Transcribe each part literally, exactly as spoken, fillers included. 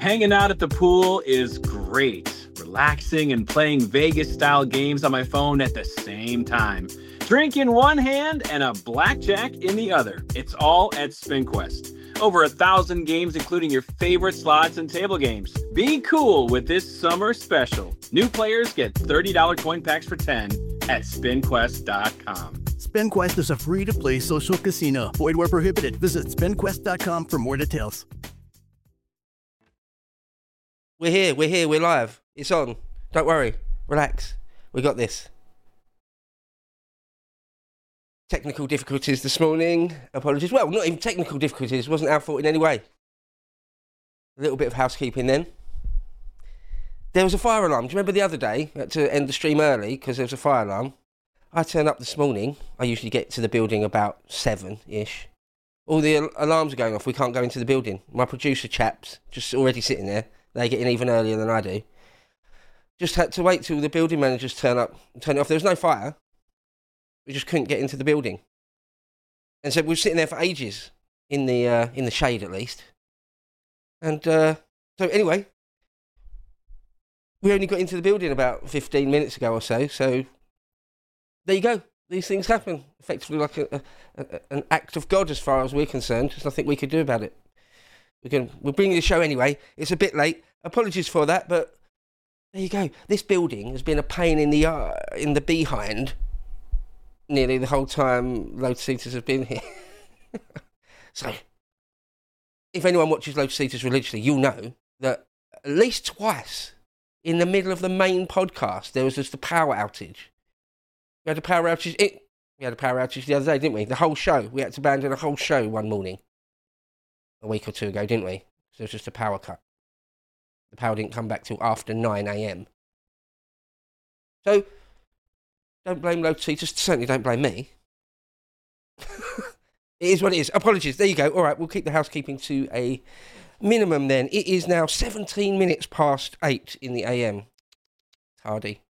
Hanging out at the pool is great. Relaxing and playing Vegas-style games on my phone at the same time. Drink in one hand and a blackjack in the other. It's all at SpinQuest. Over a thousand games, including your favorite slots and table games. Be cool with this summer special. New players get thirty dollars coin packs for ten at spin quest dot com. SpinQuest is a free-to-play social casino. Void where prohibited. Visit spin quest dot com for more details. We're here, we're here, we're live. It's on. Don't worry. Relax. We got this. Technical difficulties this morning. Apologies. Well, not even technical difficulties. It wasn't our fault in any way. A little bit of housekeeping then. There was a fire alarm. Do you remember the other day? I had to end the stream early because there was a fire alarm. I turned up this morning. I usually get to the building about seven-ish. All the al- alarms are going off. We can't go into the building. My producer chaps just already sitting there. They get in even earlier than I do. Just had to wait till the building managers turn up and turn it off. There was no fire. We just couldn't get into the building. And so we were sitting there for ages, in the uh, in the shade at least. And uh, so anyway, we only got into the building about fifteen minutes ago or so. So there you go. These things happen. Effectively like a, a, a, an act of God as far as we're concerned. There's nothing we could do about it. We're, gonna, we're bringing the show anyway. It's a bit late. Apologies for that, but there you go. This building has been a pain in the uh, in the behind nearly the whole time Lotus Eaters have been here. So, if anyone watches Lotus Eaters religiously, you'll know that at least twice in the middle of the main podcast, there was just a power outage. We had a power outage. It, we had a power outage the other day, didn't we? The whole show. We had to abandon a whole show one morning. A week or two ago, didn't we? So it was just a power cut. The power didn't come back till after nine a.m. So, don't blame Lotus Eaters. Certainly don't blame me. It is what it is. Apologies. There you go. All right, we'll keep the housekeeping to a minimum then. It is now seventeen minutes past eight in the A M. Tardy.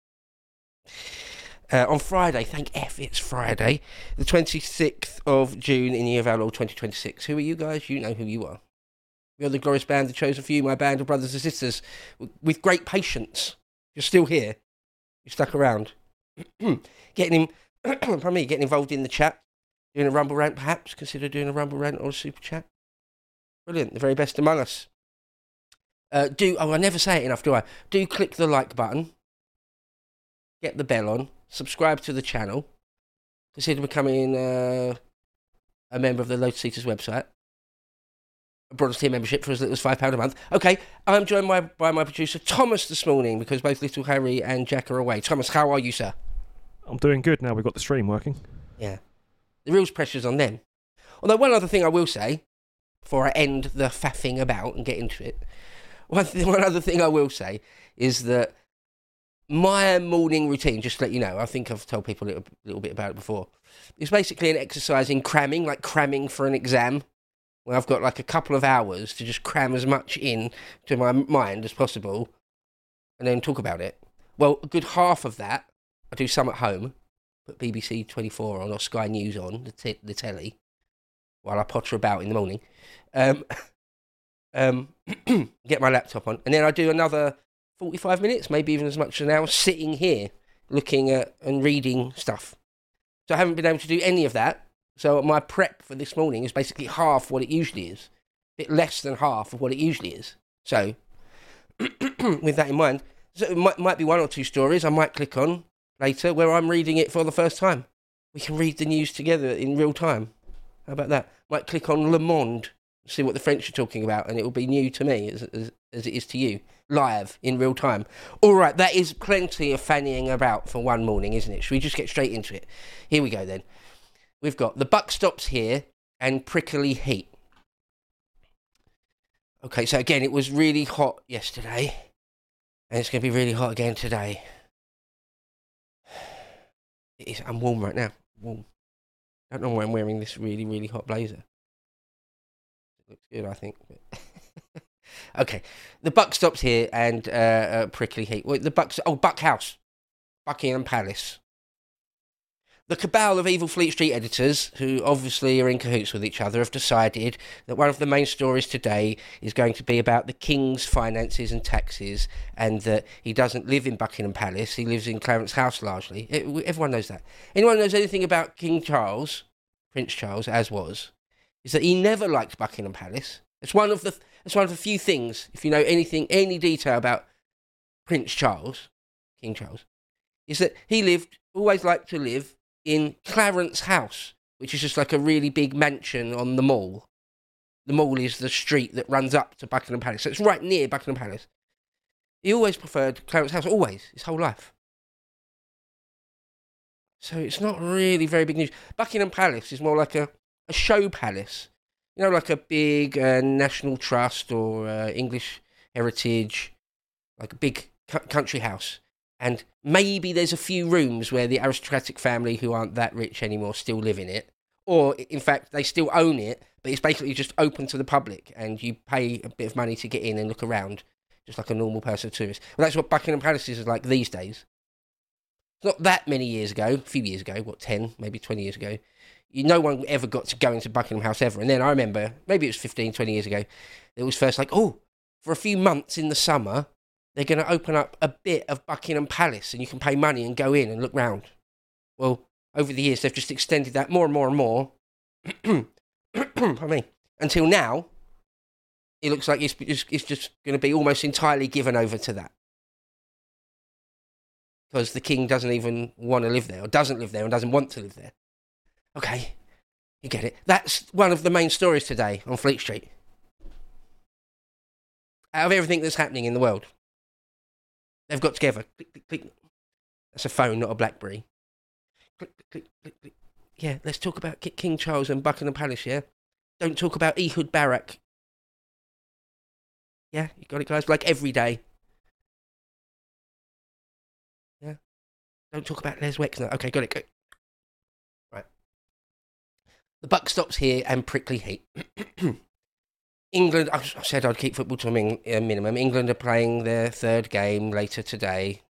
Uh, on Friday, thank F, it's Friday, the twenty-sixth of June in the year of our Lord twenty twenty-six. Who are you guys? You know who you are. We are the glorious band, the chosen few, my band of brothers and sisters, with great patience. You're still here. You stuck around. getting in, pardon me, getting involved in the chat, doing a rumble rant perhaps, consider doing a rumble rant or a super chat. Brilliant, the very best among us. Uh, do, oh, I never say it enough, do I? Do click the like button, get the bell on, subscribe to the channel, consider becoming uh, a member of the Lotus Eaters website, a bronze tier membership for as little as five pounds a month. Okay, I'm joined by, by my producer Thomas this morning because both Little Harry and Jack are away. Thomas, how are you, sir? I'm doing good now we've got the stream working. Yeah. The real pressure's on them. Although one other thing I will say, before I end the faffing about and get into it, one, th- one other thing I will say is that my morning routine, just to let you know, I think I've told people a little, little bit about it before, is basically an exercise in cramming, like cramming for an exam, where I've got like a couple of hours to just cram as much in to my mind as possible and then talk about it. Well, a good half of that, I do some at home, put B B C twenty-four on or Sky News on, the, t- the telly, while I potter about in the morning. Um, um, get my laptop on, and then I do another forty-five minutes, maybe even as much as an hour, sitting here looking at and reading stuff. So I haven't been able to do any of that. So my prep for this morning is basically half what it usually is. A bit less than half of what it usually is. So, with that in mind, so it might, might be one or two stories I might click on later where I'm reading it for the first time. We can read the news together in real time. How about that? Might click on Le Monde, see what the French are talking about, and it will be new to me as, as, as it is to you. Live, in real time. All right, that is plenty of fannying about for one morning, isn't it? Should we just get straight into it? Here we go, then. We've got the buck stops here and prickly heat. Okay, so again, it was really hot yesterday, and it's going to be really hot again today. It is, I'm warm right now. Warm. I don't know why I'm wearing this really, really hot blazer. It looks good, I think. Okay, the buck stops here and uh, uh, prickly heat. Well, the bucks. Oh, Buck House, Buckingham Palace. The cabal of evil Fleet Street editors, who obviously are in cahoots with each other, have decided that one of the main stories today is going to be about the King's finances and taxes, and that he doesn't live in Buckingham Palace, he lives in Clarence House largely. It, everyone knows that. Anyone who knows anything about King Charles, Prince Charles, as was, is that he never liked Buckingham Palace. It's one of the it's one of the few things, if you know anything, any detail about Prince Charles, King Charles, is that he lived, always liked to live, in Clarence House, which is just like a really big mansion on the Mall. The Mall is the street that runs up to Buckingham Palace, so it's right near Buckingham Palace. He always preferred Clarence House, always, his whole life. So it's not really very big news. Buckingham Palace is more like a, a show palace. You know, like a big uh, National Trust or uh, English Heritage, like a big cu- country house. And maybe there's a few rooms where the aristocratic family who aren't that rich anymore still live in it. Or, in fact, they still own it, but it's basically just open to the public and you pay a bit of money to get in and look around, just like a normal person tourist. Well, that's what Buckingham Palace is like these days. It's not that many years ago, a few years ago, what, ten, maybe twenty years ago. You, no one ever got to go into Buckingham House ever. And then I remember, maybe it was fifteen, twenty years ago, it was first like, oh, for a few months in the summer, they're going to open up a bit of Buckingham Palace and you can pay money and go in and look round. Well, over the years, they've just extended that more and more and more. Pardon me. Until now, it looks like it's, it's, it's just going to be almost entirely given over to that. Because the king doesn't even want to live there, or doesn't live there, and doesn't want to live there. Okay, you get it. That's one of the main stories today on Fleet Street. Out of everything that's happening in the world, they've got together. Click, click, click. That's a phone, not a BlackBerry. Click, click, click, click. Yeah, let's talk about King Charles and Buckingham Palace, yeah? Don't talk about Ehud Barak. Yeah, you got it, guys? Like every day. Yeah? Don't talk about Les Wexner. Okay, got it, go. Right. The buck stops here and prickly heat. England, I said I'd keep football to a min- a minimum. England are playing their third game later today.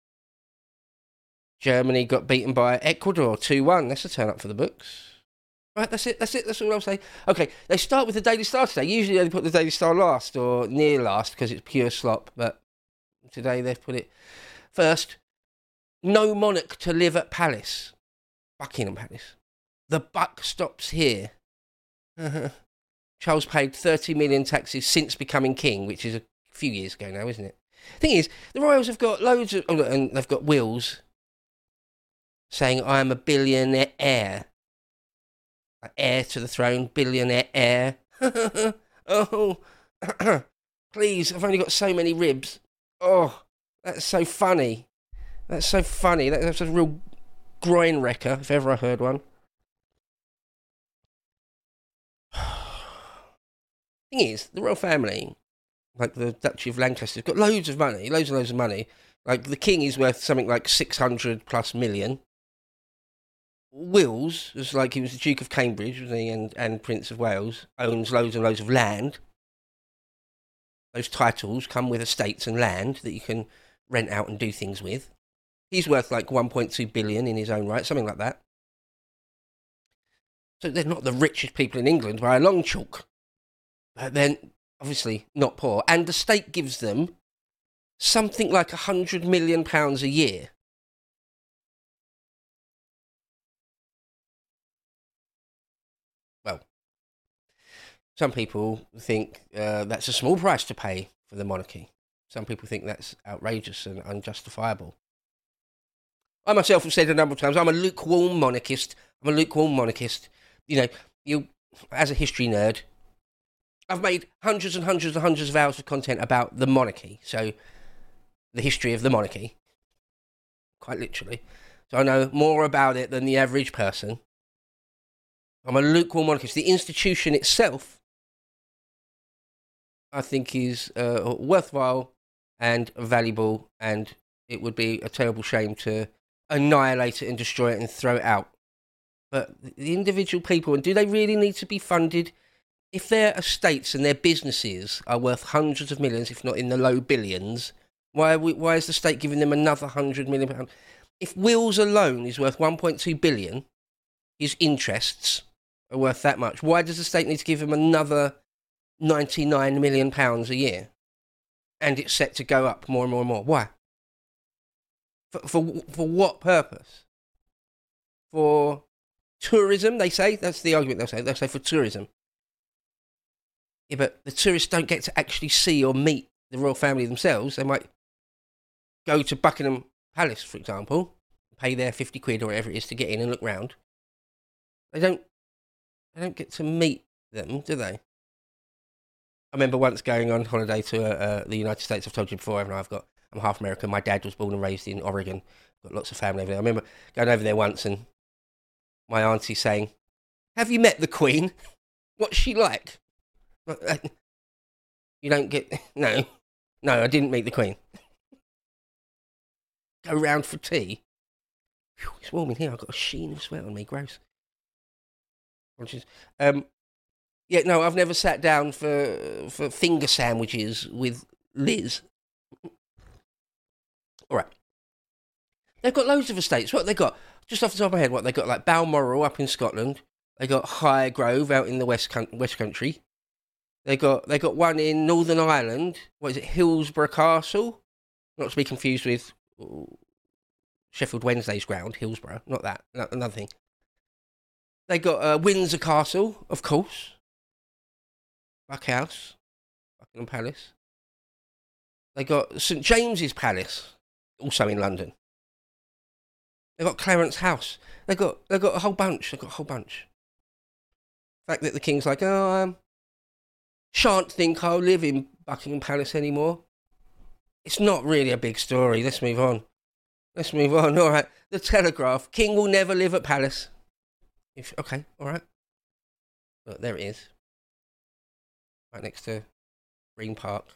Germany got beaten by Ecuador two one. That's a turn up for the books. Right, that's it, that's it, that's all I'll say. Okay, they start with the Daily Star today. Usually they put the Daily Star last or near last because it's pure slop, but today they've put it first. No monarch to live at Palace. Buckingham Palace. The buck stops here. Charles paid thirty million taxes since becoming king, which is a few years ago now, isn't it? Thing is, the royals have got loads of... Oh, and they've got wills saying, I am a billionaire heir. Heir to the throne, billionaire heir. Oh, please, I've only got so many ribs. Oh, that's so funny. That's so funny. That, that's a real groin wrecker, if ever I heard one. Thing is, the royal family, like the Duchy of Lancaster, have got loads of money, loads and loads of money. Like, the king is worth something like six hundred plus million. Wills, was like he was the Duke of Cambridge, wasn't he, and, and Prince of Wales, owns loads and loads of land. Those titles come with estates and land that you can rent out and do things with. He's worth like one point two billion in his own right, something like that. So they're not the richest people in England by a long chalk. But then, obviously, not poor. And the state gives them something like one hundred million pounds a year. Well, some people think uh, that's a small price to pay for the monarchy. Some people think that's outrageous and unjustifiable. I myself have said a number of times, I'm a lukewarm monarchist. I'm a lukewarm monarchist. You know, you as a history nerd, I've made hundreds and hundreds and hundreds of hours of content about the monarchy. So, the history of the monarchy. Quite literally. So I know more about it than the average person. I'm a lukewarm monarchist. The institution itself, I think, is uh, worthwhile and valuable, and it would be a terrible shame to annihilate it and destroy it and throw it out. But the individual people, and do they really need to be funded? If their estates and their businesses are worth hundreds of millions, if not in the low billions, why are we, why is the state giving them another hundred million pounds? If Wills alone is worth one point two billion, his interests are worth that much. Why does the state need to give him another ninety-nine million pounds a year? And it's set to go up more and more and more. Why? For, for, for what purpose? For tourism, they say? That's the argument they'll say. They'll say for tourism. Yeah, but the tourists don't get to actually see or meet the royal family themselves. They might go to Buckingham Palace, for example, pay their fifty quid or whatever it is to get in and look round. They don't, they don't get to meet them, do they? I remember once going on holiday to uh, uh, the United States. I've told you before, haven't I? I've got, I'm half American. My dad was born and raised in Oregon. Got lots of family over there. I remember going over there once and my auntie saying, "Have you met the Queen? What's she like?" You don't get... No. No, I didn't meet the Queen. Go round for tea. Whew, it's warm in here. I've got a sheen of sweat on me. Gross. Um, yeah, no, I've never sat down for for finger sandwiches with Liz. All right. They've got loads of estates. What they got? Just off the top of my head, what they got? Like Balmoral up in Scotland. They got Highgrove out in the West West Country. They got they got one in Northern Ireland. What is it? Hillsborough Castle. Not to be confused with Sheffield Wednesday's ground, Hillsborough. Not that. No, another thing. They got uh, Windsor Castle, of course. Buckhouse, Buckingham Palace. They got St James's Palace, also in London. They got Clarence House. They got they got a whole bunch. They got a whole bunch. The fact that the King's like, oh, um, shan't think I'll live in Buckingham Palace anymore. It's not really a big story. Let's move on. Let's move on. All right. The Telegraph. King will never live at Palace. If, okay. All right. Look, there it is. Right next to Green Park.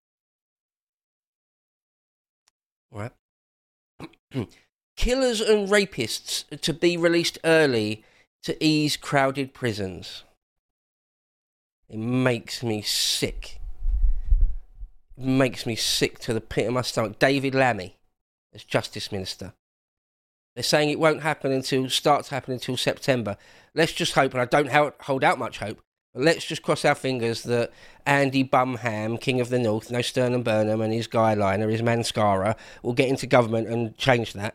All right. Killers and rapists to be released early to ease crowded prisons. It makes me sick. It makes me sick to the pit of my stomach. David Lammy as Justice Minister. They're saying it won't happen until, start to happen until September. Let's just hope, and I don't hold out much hope, but let's just cross our fingers that Andy Bumham, King of the North, no Stern Burnham, and his guy liner, his Mascara, will get into government and change that.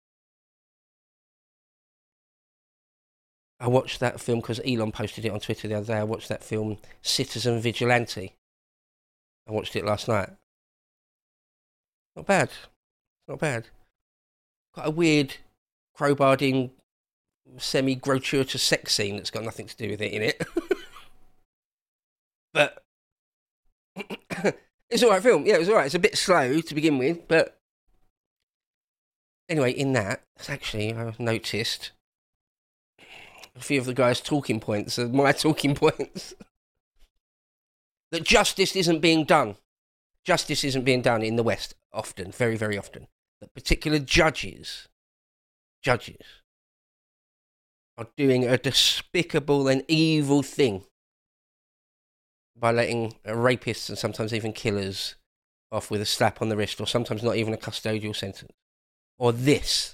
I watched that film because Elon posted it on Twitter the other day. I watched that film, Citizen Vigilante. I watched it last night. Not bad. Not bad. Quite a weird, crowbarred in, semi-gratuitous sex scene that's got nothing to do with it in it. But it's all right film. Yeah, it was all right. It's a bit slow to begin with, but anyway, in that, actually, I've noticed a few of the guys' talking points are my talking points. That justice isn't being done. Justice isn't being done in the West often, very, very often. That particular judges, judges, are doing a despicable and evil thing by letting rapists and sometimes even killers off with a slap on the wrist, or sometimes not even a custodial sentence. Or this,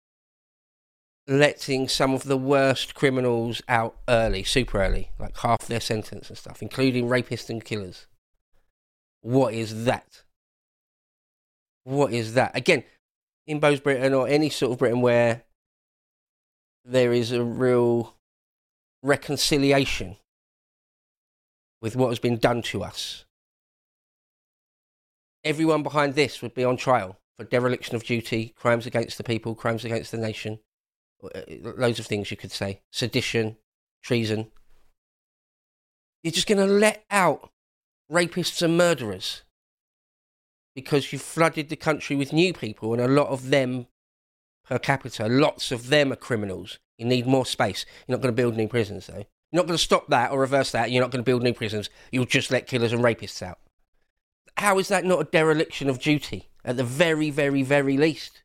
letting some of the worst criminals out early, super early, like half their sentence and stuff, including rapists and killers. What is that? What is that? Again, in Bo's Britain, or any sort of Britain where there is a real reconciliation with what has been done to us, everyone behind this would be on trial for dereliction of duty, crimes against the people, crimes against the nation, loads of things you could say, sedition, treason. You're just going to let out rapists and murderers because you've flooded the country with new people, and a lot of them per capita, lots of them are criminals. You need more space. You're not going to build new prisons, though. You're not going to stop that or reverse that. You're not going to build new prisons. You'll just let killers and rapists out. How is that not a dereliction of duty, at the very, very, very least?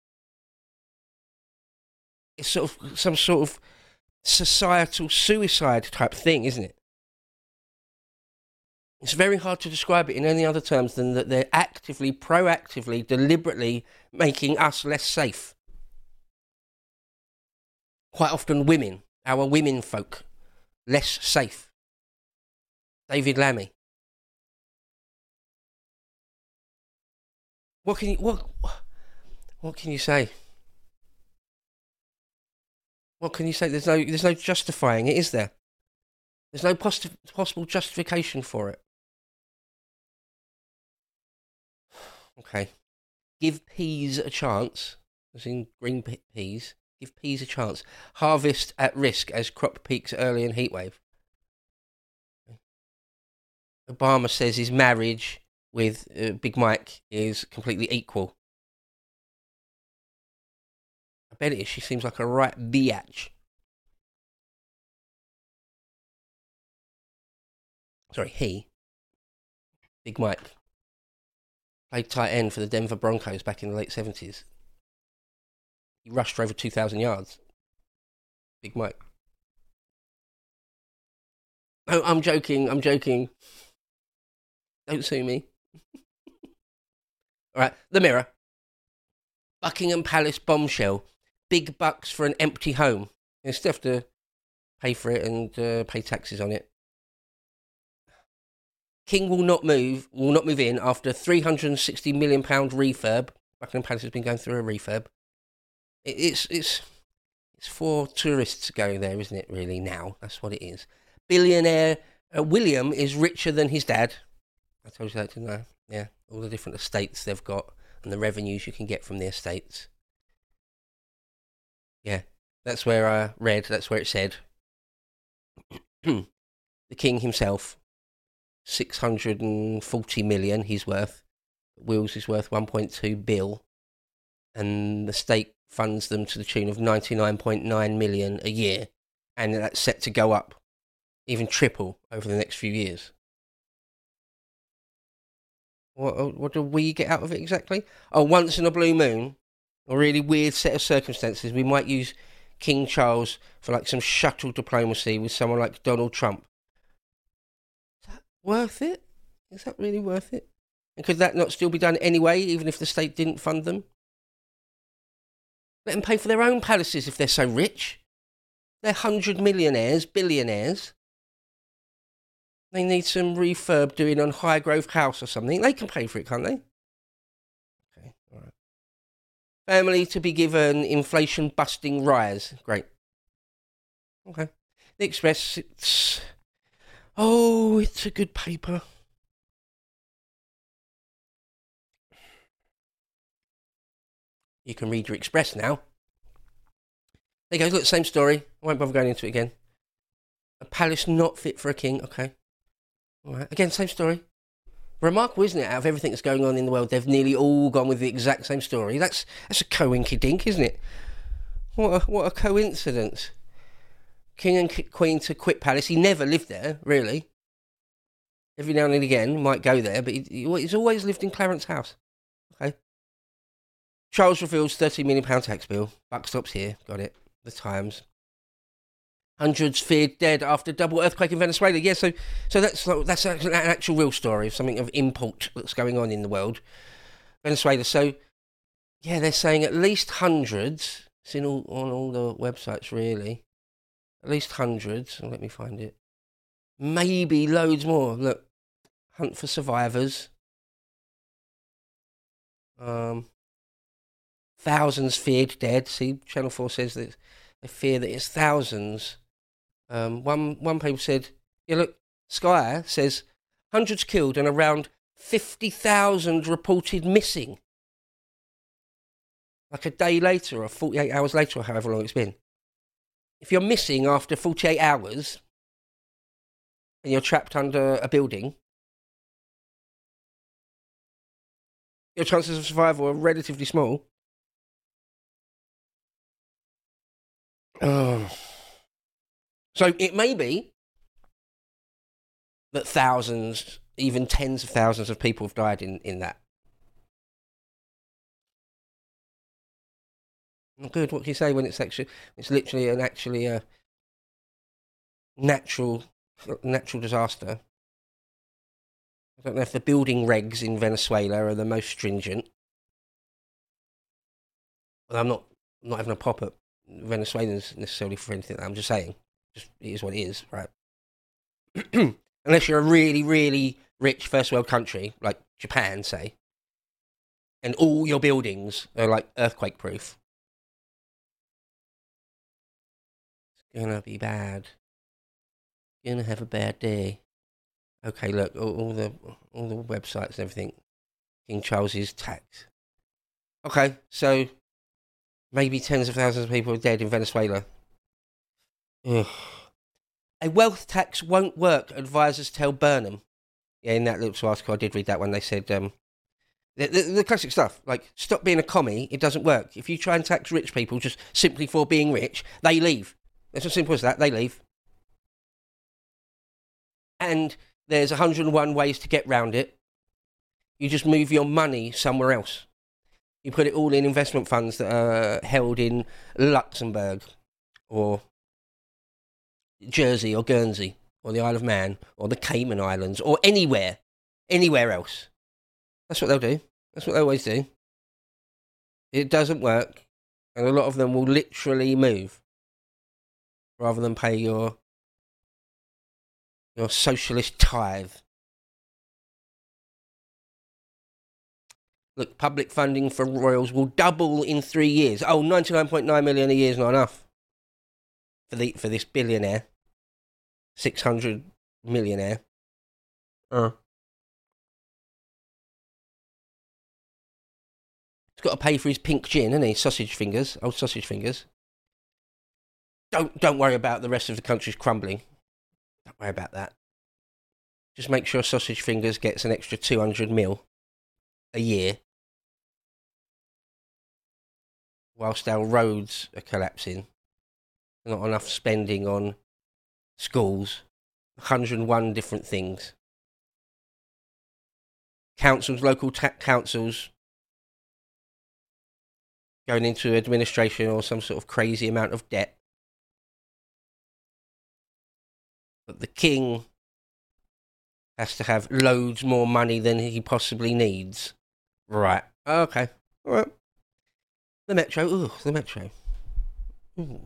It's sort of some sort of societal suicide type thing, isn't it? It's very hard to describe it in any other terms than that they're actively, proactively, deliberately making us less safe. quite often women, our women folk, less safe. David Lammy. What can you what what can you say? What can you say? There's no there's no justifying it, is there? There's no poss- possible justification for it. Okay. Give peas a chance, as in green pe- peas. Give peas a chance. Harvest at risk as crop peaks early in heatwave. Obama says his marriage with uh, Big Mike is completely equal. I bet it is. She seems like a right biatch. Sorry, he, Big Mike, played tight end for the Denver Broncos back in the late seventies. He rushed for over two thousand yards. Big Mike. Oh, I'm joking, I'm joking. Don't sue me. All right, The Mirror. Buckingham Palace bombshell. Big bucks for an empty home. You still have to pay for it and uh, pay taxes on it. King will not move, will not move in after three hundred sixty million pounds refurb. Buckingham Palace has been going through a refurb. It, it's it's it's for tourists going there, isn't it? Really now, that's what it is. Billionaire uh, William is richer than his dad. I told you that, didn't I? Yeah, all the different estates they've got and the revenues you can get from the estates. Yeah, that's where I read. That's where it said. The king himself. six hundred forty million he's worth. Wills is worth one point two bill. And the state funds them to the tune of ninety-nine point nine million a year. And that's set to go up, even triple, over the next few years. What, what do we get out of it exactly? Oh, once in a blue moon, a really weird set of circumstances, we might use King Charles for like some shuttle diplomacy with someone like Donald Trump. Worth it? Is that really worth it? And could that not still be done anyway, even if the state didn't fund them? Let them pay for their own palaces if they're so rich. They're hundred millionaires, billionaires. They need some refurb doing on Highgrove House or something. They can pay for it, can't they? Okay, all right. Family to be given inflation-busting rise. Great. Okay. The Express, it's... Oh, it's a good paper. You can read your Express now. There you go, look, same story. I won't bother going into it again. A palace not fit for a king, okay. All right, again, same story. Remarkable, isn't it? Out of everything that's going on in the world, they've nearly all gone with the exact same story. That's that's a coinky-dink, isn't it? What a, what a coincidence. King and Queen to quit palace. He never lived there, really. Every now and again, might go there, but he, he's always lived in Clarence House. Okay. Charles reveals thirty million pounds tax bill. Buck stops here. Got it. The Times. Hundreds feared dead after double earthquake in Venezuela. Yeah, so so that's that's an actual real story of something of import that's going on in the world. Venezuela. So, yeah, they're saying at least hundreds. It's in all, on all the websites, really. At least hundreds. Let me find it. Maybe loads more. Look. Hunt for survivors. Um, thousands feared dead. See, Channel four says that they fear that it's thousands. Um, one one paper said, yeah, look, Sky says hundreds killed and around fifty thousand reported missing. Like a day later or forty-eight hours later or however long it's been. If you're missing after forty-eight hours and you're trapped under a building, your chances of survival are relatively small. Oh. So it may be that thousands, even tens of thousands of people have died in, in that. Good, what can you say when it's actually, it's literally an actually a natural, natural disaster? I don't know if the building regs in Venezuela are the most stringent. Well, I'm not, I'm not having a pop at Venezuelans necessarily for anything. I'm just saying, just it is what it is, right? Unless you're a really, really rich first world country like Japan, say, and all your buildings are like earthquake proof. It's gonna be bad. You're gonna have a bad day. Okay, look, all, all the all the websites and everything. King Charles's tax. Okay, so maybe tens of thousands of people are dead in Venezuela. Ugh. A wealth tax won't work, advisors tell Burnham. Yeah, in that little article, I did read that one. They said um, the, the, the classic stuff, like, stop being a commie, it doesn't work. If you try and tax rich people just simply for being rich, they leave. It's as simple as that, they leave. And there's one hundred and one ways to get round it. You just move your money somewhere else. You put it all in investment funds that are held in Luxembourg or Jersey or Guernsey or the Isle of Man or the Cayman Islands or anywhere, anywhere else. That's what they'll do. That's what they always do. It doesn't work, and a lot of them will literally move rather than pay your your socialist tithe. Look, public funding for royals will double in three years. Oh, ninety-nine point nine million a year is not enough for the for this billionaire, six hundred millionaire. Uh. He's got to pay for his pink gin, hasn't he? Sausage fingers, old sausage fingers. Don't don't worry about the rest of the country's crumbling. Don't worry about that. Just make sure Sausage Fingers gets an extra two hundred mil a year, whilst our roads are collapsing. Not enough spending on schools. one hundred and one different things. Councils, local ta- councils, going into administration or some sort of crazy amount of debt. But the king has to have loads more money than he possibly needs. Right. Okay. All right. The Metro. Ooh, the Metro. Ooh.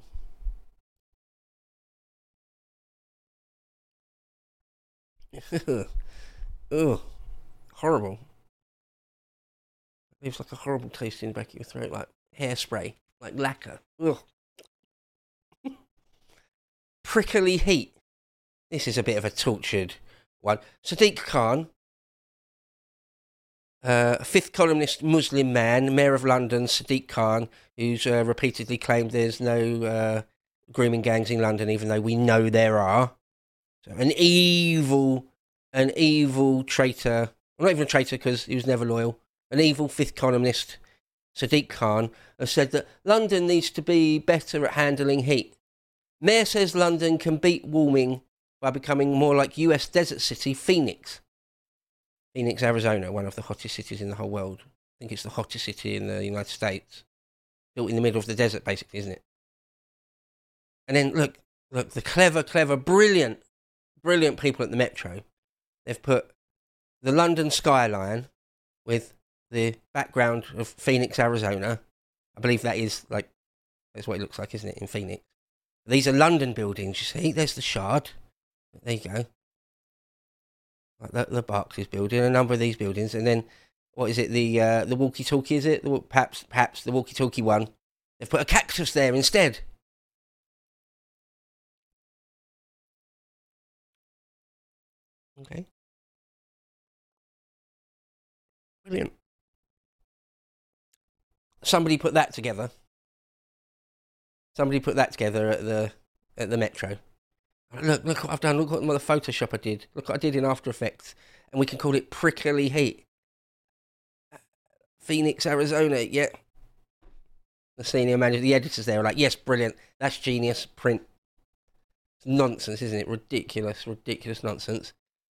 Ugh. Horrible. It leaves like a horrible taste in the back of your throat, like hairspray, like lacquer. Ugh. Prickly heat. This is a bit of a tortured one. Sadiq Khan, uh, a fifth columnist Muslim man, Mayor of London, Sadiq Khan, who's uh, repeatedly claimed there's no uh, grooming gangs in London, even though we know there are. So an evil, an evil traitor, well, not even a traitor because he was never loyal, an evil fifth columnist, Sadiq Khan, has said that London needs to be better at handling heat. Mayor says London can beat warming by becoming more like U S desert city Phoenix. Phoenix, Arizona, one of the hottest cities in the whole world. I think it's the hottest city in the United States. Built in the middle of the desert, basically, isn't it? And then, look, look, the clever, clever, brilliant, brilliant people at the Metro, they've put the London skyline with the background of Phoenix, Arizona. I believe that is, like, that's what it looks like, isn't it, in Phoenix? These are London buildings, you see. There's the Shard. There you go. Like the, the Barclays building, a number of these buildings, and then what is it? The uh, the walkie-talkie, is it? The, perhaps, perhaps the walkie-talkie one. They've put a cactus there instead. Okay. Brilliant. Somebody put that together. Somebody put that together at the at the Metro. Look, look what I've done. Look what the Photoshop I did. Look what I did in After Effects. And we can call it Prickly Heat. Phoenix, Arizona, yeah. The senior manager, the editors there are like, yes, brilliant. That's genius. Print. It's nonsense, isn't it? Ridiculous, ridiculous nonsense.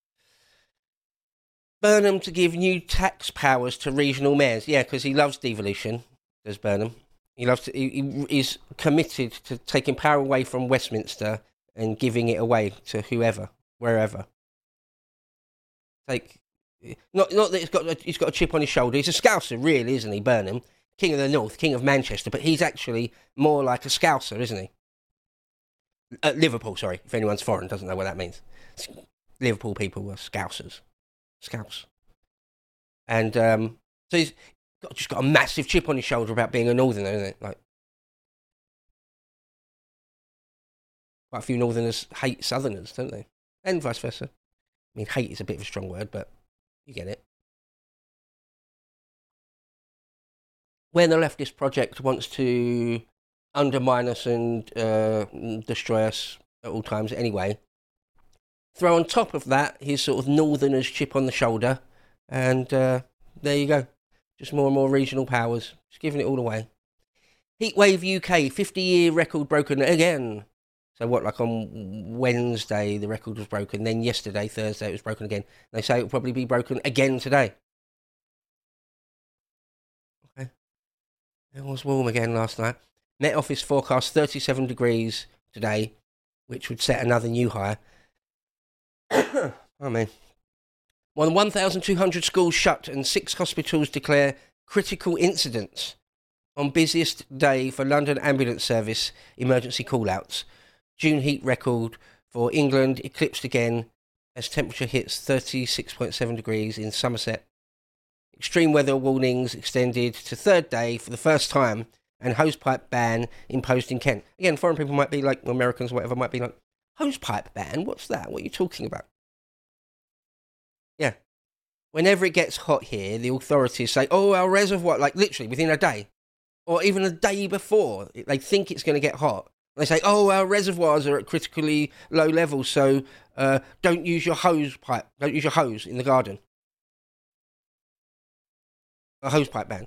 Burnham to give new tax powers to regional mayors. Yeah, because he loves devolution, does Burnham. He loves to, he, he is committed to taking power away from Westminster and giving it away to whoever, wherever. Like, not not that he's got a, he's got a chip on his shoulder. He's a Scouser, really, isn't he, Burnham? King of the North, King of Manchester, but he's actually more like a Scouser, isn't he? Uh, Liverpool, sorry, if anyone's foreign doesn't know what that means. Liverpool people were Scousers. Scouts. And um, so he's got, just got a massive chip on his shoulder about being a Northerner, isn't it? Like, quite a few Northerners hate Southerners, don't they? And vice versa. I mean, hate is a bit of a strong word, but you get it. When the leftist project wants to undermine us and uh, destroy us at all times anyway, throw on top of that his sort of Northerners chip on the shoulder, and uh, there you go. Just more and more regional powers. Just giving it all away. Heatwave U K, fifty-year record broken again. So what, like on Wednesday the record was broken, then yesterday, Thursday, it was broken again. They say it will probably be broken again today. Okay. It was warm again last night. Met Office forecast thirty-seven degrees today, which would set another new high. Oh, man. More than one thousand two hundred schools shut and six hospitals declare critical incidents on busiest day for London Ambulance Service emergency call-outs. June heat record for England eclipsed again as temperature hits thirty-six point seven degrees in Somerset. Extreme weather warnings extended to third day for the first time, and hosepipe ban imposed in Kent. Again, foreign people might be like, Americans or whatever, might be like, hosepipe ban? What's that? What are you talking about? Yeah. Whenever it gets hot here, the authorities say, oh, our reservoir, like literally within a day, or even a day before, they think it's going to get hot. They say, oh, our reservoirs are at critically low levels, so uh, don't use your hose pipe. Don't use your hose in the garden. A hose pipe ban.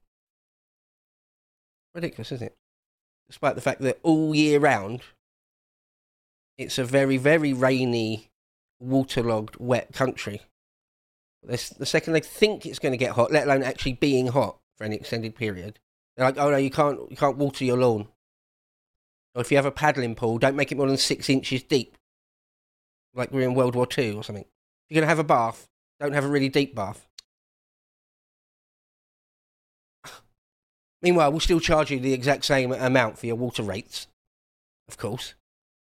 Ridiculous, isn't it? Despite the fact that all year round, it's a very, very rainy, waterlogged, wet country. The second they think it's going to get hot, let alone actually being hot for any extended period, they're like, oh no, you can't, you can't water your lawn. Or if you have a paddling pool, don't make it more than six inches deep. Like we're in World War Two or something. If you're going to have a bath, don't have a really deep bath. Meanwhile, we'll still charge you the exact same amount for your water rates. Of course.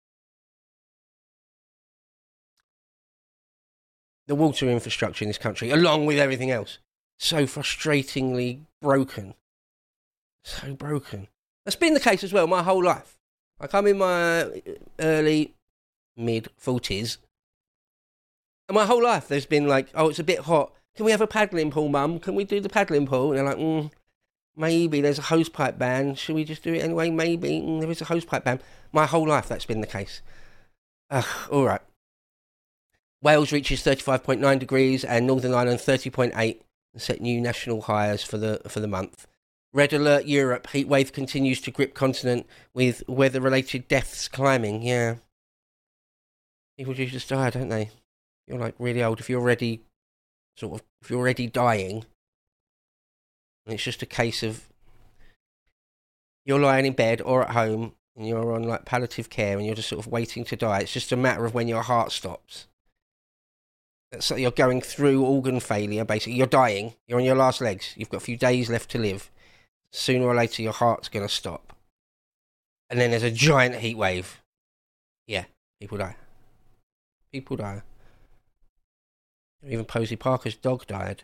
The water infrastructure in this country, along with everything else, so frustratingly broken. So broken. That's been the case as well my whole life. Like, I'm in my early, mid-forties, and my whole life there's been like, oh, it's a bit hot. Can we have a paddling pool, Mum? Can we do the paddling pool? And they're like, mm, maybe there's a hosepipe ban. Should we just do it anyway? Maybe. Mm, there is a hosepipe ban. My whole life that's been the case. Ugh, all right. Wales reaches thirty-five point nine degrees and Northern Ireland thirty point eight and set new national highs for the for the month. Red alert Europe. Heatwave continues to grip continent with weather-related deaths climbing. Yeah. People do just die, don't they? You're like really old. If you're already sort of, if you're already dying, and it's just a case of you're lying in bed or at home and you're on like palliative care and you're just sort of waiting to die. It's just a matter of when your heart stops. So you're going through organ failure, basically. You're dying. You're on your last legs. You've got a few days left to live. Sooner or later, your heart's going to stop. And then there's a giant heat wave. Yeah, people die. People die. Even Posey Parker's dog died.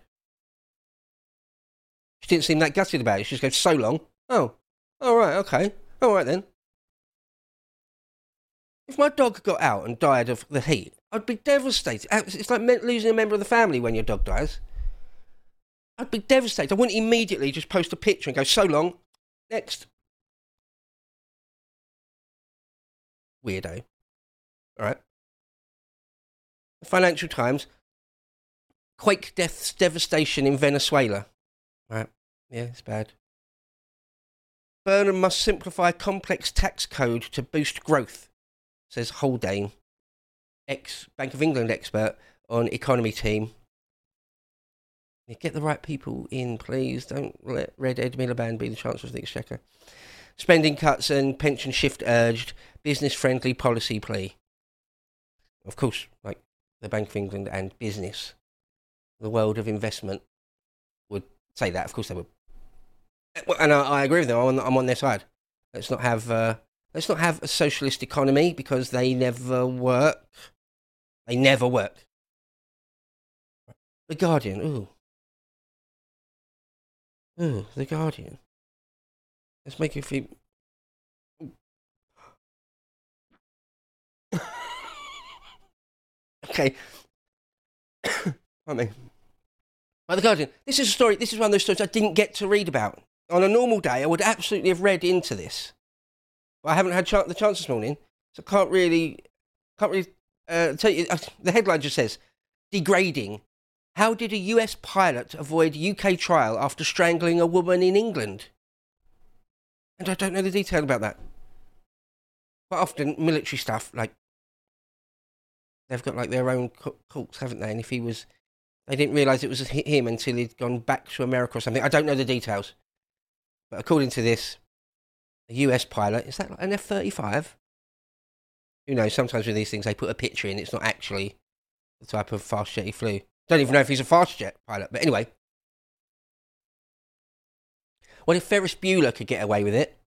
She didn't seem that gutted about it. She just goes, so long. Oh, all right, okay. All right then. If my dog got out and died of the heat, I'd be devastated. It's like losing a member of the family when your dog dies. I'd be devastated. I wouldn't immediately just post a picture and go, so long, next. Weirdo. All right. Financial Times. Quake deaths, devastation in Venezuela. All right. Yeah, it's bad. Burnham must simplify complex tax code to boost growth, says Haldane, ex-Bank of England expert on economy team. Get the right people in, please. Don't let Red Ed Miliband be the Chancellor of the Exchequer. Spending cuts and pension shift urged. Business-friendly policy plea. Of course, like the Bank of England and business, the world of investment would say that. Of course they would. Well, and I, I agree with them. I'm on, I'm on their side. Let's not have uh, let's not have a socialist economy because they never work. They never work. The Guardian. Ooh. Ooh, The Guardian. Let's make it feel. Okay. I mean, by The Guardian. This is a story. This is one of those stories I didn't get to read about. On a normal day, I would absolutely have read into this, but I haven't had ch- the chance this morning, so I can't really, can't really uh, tell you. Uh, the headline just says, "Degrading. How did a U S pilot avoid U K trial after strangling a woman in England?" And I don't know the detail about that. But often military stuff, like they've got like their own cults, haven't they? And if he was, they didn't realise it was him until he'd gone back to America or something. I don't know the details. But according to this, a U S pilot, is that like an F thirty-five? Who knows, sometimes with these things they put a picture in, it's not actually the type of fast jet he flew. Don't even know if he's a fast jet pilot, but anyway. What if Ferris Bueller could get away with it?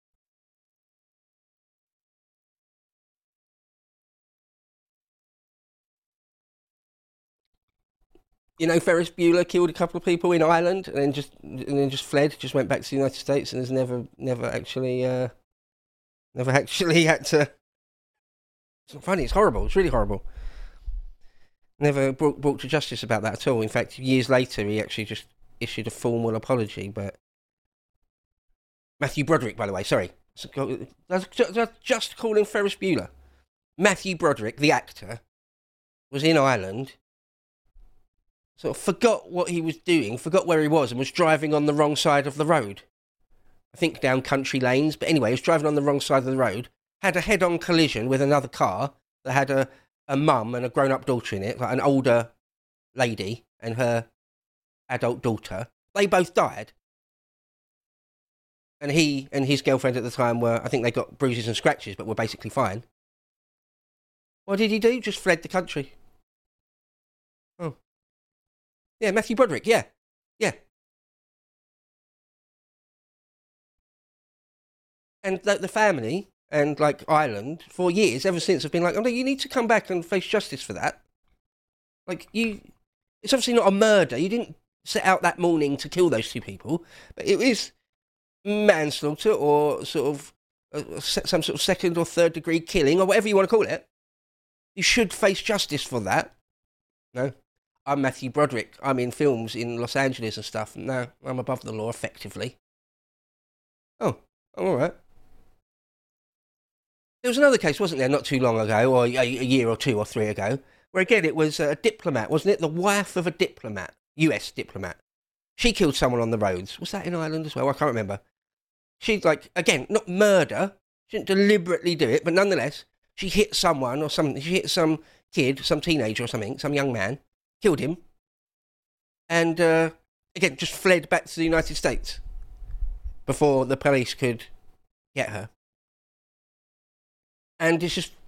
You know, Ferris Bueller killed a couple of people in Ireland and then just and then just fled, just went back to the United States, and has never, never actually, uh, never actually had to. It's not funny. It's horrible. It's really horrible. Never brought, brought to justice about that at all. In fact, years later, he actually just issued a formal apology. But Matthew Broderick, by the way, sorry, that's just calling Ferris Bueller. Matthew Broderick, the actor, was in Ireland. Sort of forgot what he was doing, forgot where he was, and was driving on the wrong side of the road. I think down country lanes, but anyway, he was driving on the wrong side of the road, had a head-on collision with another car that had a, a mum and a grown-up daughter in it, like an older lady and her adult daughter. They both died. And he and his girlfriend at the time were, I think they got bruises and scratches, but were basically fine. What did he do? Just fled the country. Oh. Yeah, Matthew Broderick, yeah. Yeah. And the, the family and, like, Ireland, for years, ever since, have been like, oh, no, you need to come back and face justice for that. Like, you... It's obviously not a murder. You didn't set out that morning to kill those two people. But it is manslaughter or sort of uh, some sort of second or third degree killing or whatever you want to call it. You should face justice for that. No? I'm Matthew Broderick. I'm in films in Los Angeles and stuff. No, I'm above the law, effectively. Oh, I'm all right. There was another case, wasn't there, not too long ago, or a, a year or two or three ago, where again it was a diplomat, wasn't it? The wife of a diplomat, U S diplomat. She killed someone on the roads. Was that in Ireland as well? I can't remember. She's like, again, not murder. She didn't deliberately do it, but nonetheless, she hit someone or something. She hit some kid, some teenager or something, some young man. Killed him, and uh, again, just fled back to the United States before the police could get her. And it's just,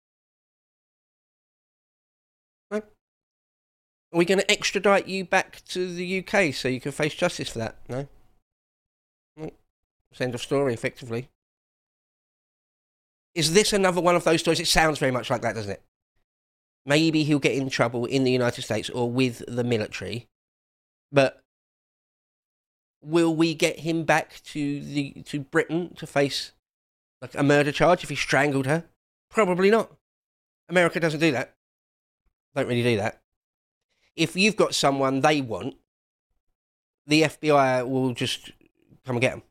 right? Are we going to extradite you back to the U K so you can face justice for that? No? Right. It's end of story, effectively. Is this another one of those stories? It sounds very much like that, doesn't it? Maybe he'll get in trouble in the United States or with the military. But will we get him back to the to Britain to face like a murder charge if he strangled her? Probably not. America doesn't do that. Don't really do that. If you've got someone they want, the F B I will just come and get them.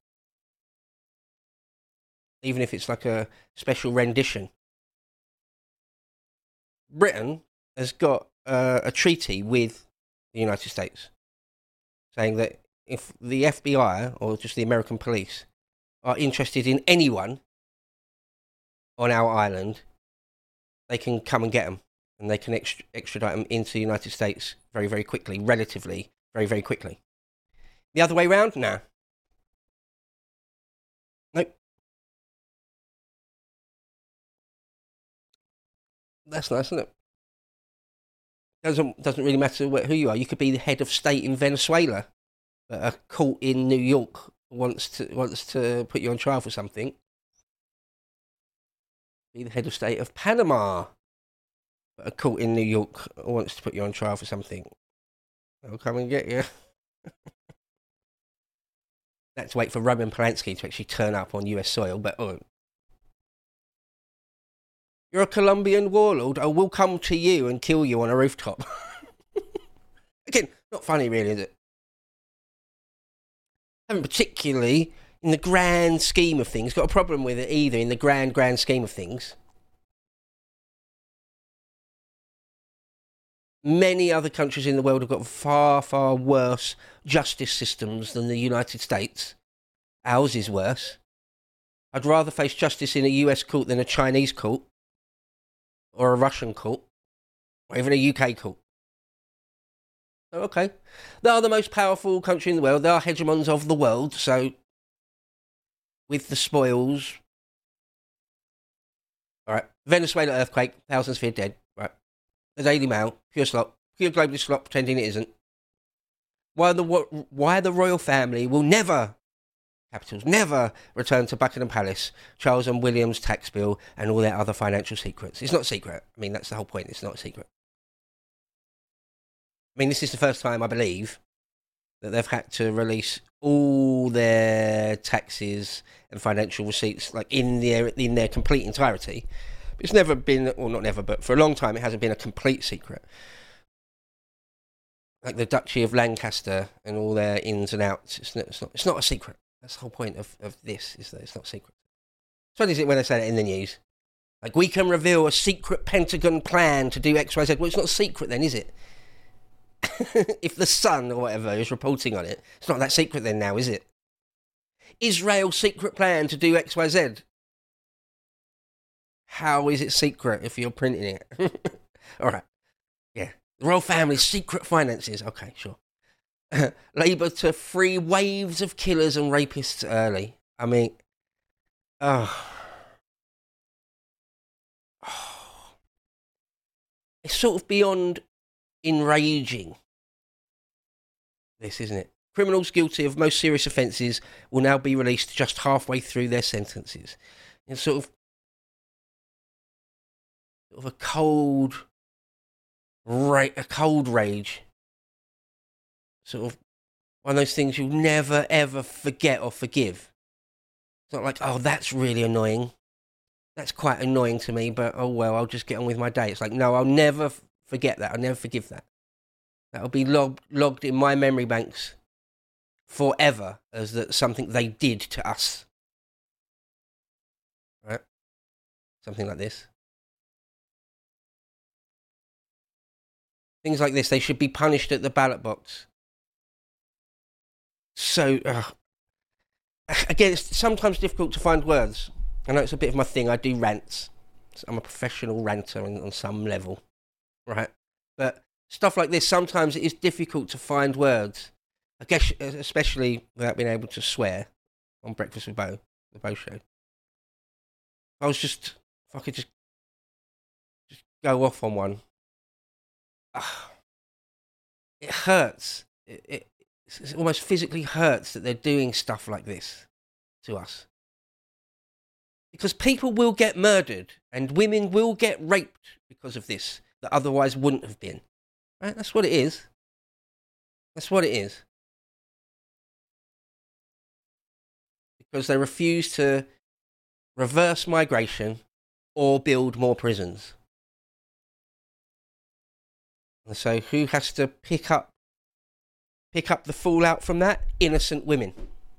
Even if it's like a special rendition. Britain has got uh, a treaty with the United States saying that if the F B I or just the American police are interested in anyone on our island, they can come and get them and they can extra- extradite them into the United States very, very quickly, relatively, very, very quickly. The other way round? Nah. Nope. That's nice, isn't it? Doesn't doesn't really matter wh- who you are. You could be the head of state in Venezuela, but are caught in New York wants to wants to put you on trial for something, be the head of state of Panama. But a court in New York wants to put you on trial for something. They'll come and get you. Let's wait for Roman Polanski to actually turn up on U S soil, but oh. You're a Colombian warlord, I will come to you and kill you on a rooftop. Again, not funny really, is it? I haven't particularly, in the grand scheme of things, got a problem with it either, in the grand, grand scheme of things. Many other countries in the world have got far, far worse justice systems than the United States. Ours is worse. I'd rather face justice in a U S court than a Chinese court, or a Russian court, or even a U K court. So, okay. They are the most powerful country in the world. They are hegemons of the world, so with the spoils. All right. Venezuela earthquake, thousands feared dead. Right. The Daily Mail, pure slop, pure globalist slop, pretending it isn't. Why the why the royal family will never, capitals, never return to Buckingham Palace, Charles and William's tax bill, and all their other financial secrets. It's not a secret. I mean, that's the whole point. It's not a secret. I mean, this is the first time, I believe, that they've had to release all their taxes and financial receipts, like in their in their complete entirety. It's never been, or not never, but for a long time, it hasn't been a complete secret. Like the Duchy of Lancaster and all their ins and outs. It's not. It's not, it's not a secret. That's the whole point of, of this, is that it's not a secret. So what is it when they say that in the news? Like, we can reveal a secret Pentagon plan to do X, Y, Z. Well, it's not a secret then, is it? If the Sun or whatever is reporting on it, it's not that secret then now, is it? Israel's secret plan to do X, Y, Z. How is it secret if you're printing it? All right. Yeah. The royal family's secret finances. Okay, sure. Labour to free waves of killers and rapists early. I mean, oh. oh. It's sort of beyond enraging, this, isn't it? Criminals guilty of most serious offences will now be released just halfway through their sentences. It's sort of, sort of a cold, ra- a cold rage. Sort of one of those things you'll never ever forget or forgive. It's not like, oh, that's really annoying. That's quite annoying to me, but oh well, I'll just get on with my day. It's like, no, I'll never f- forget that. I'll never forgive that. That'll be log- logged in my memory banks forever as that something they did to us. Right? Something like this. Things like this, they should be punished at the ballot box. So, uh, again, it's sometimes difficult to find words. I know it's a bit of my thing. I do rants. I'm a professional ranter on, on some level, right? But stuff like this, sometimes it is difficult to find words. I guess, especially without being able to swear on Breakfast with Bo, the Bo show. I was just, if I could just, just go off on one. Uh, it hurts. It, it, it almost physically hurts that they're doing stuff like this to us. Because people will get murdered and women will get raped because of this that otherwise wouldn't have been. Right? That's what it is. That's what it is. Because they refuse to reverse migration or build more prisons. And so who has to pick up pick up the fallout from that? Innocent women.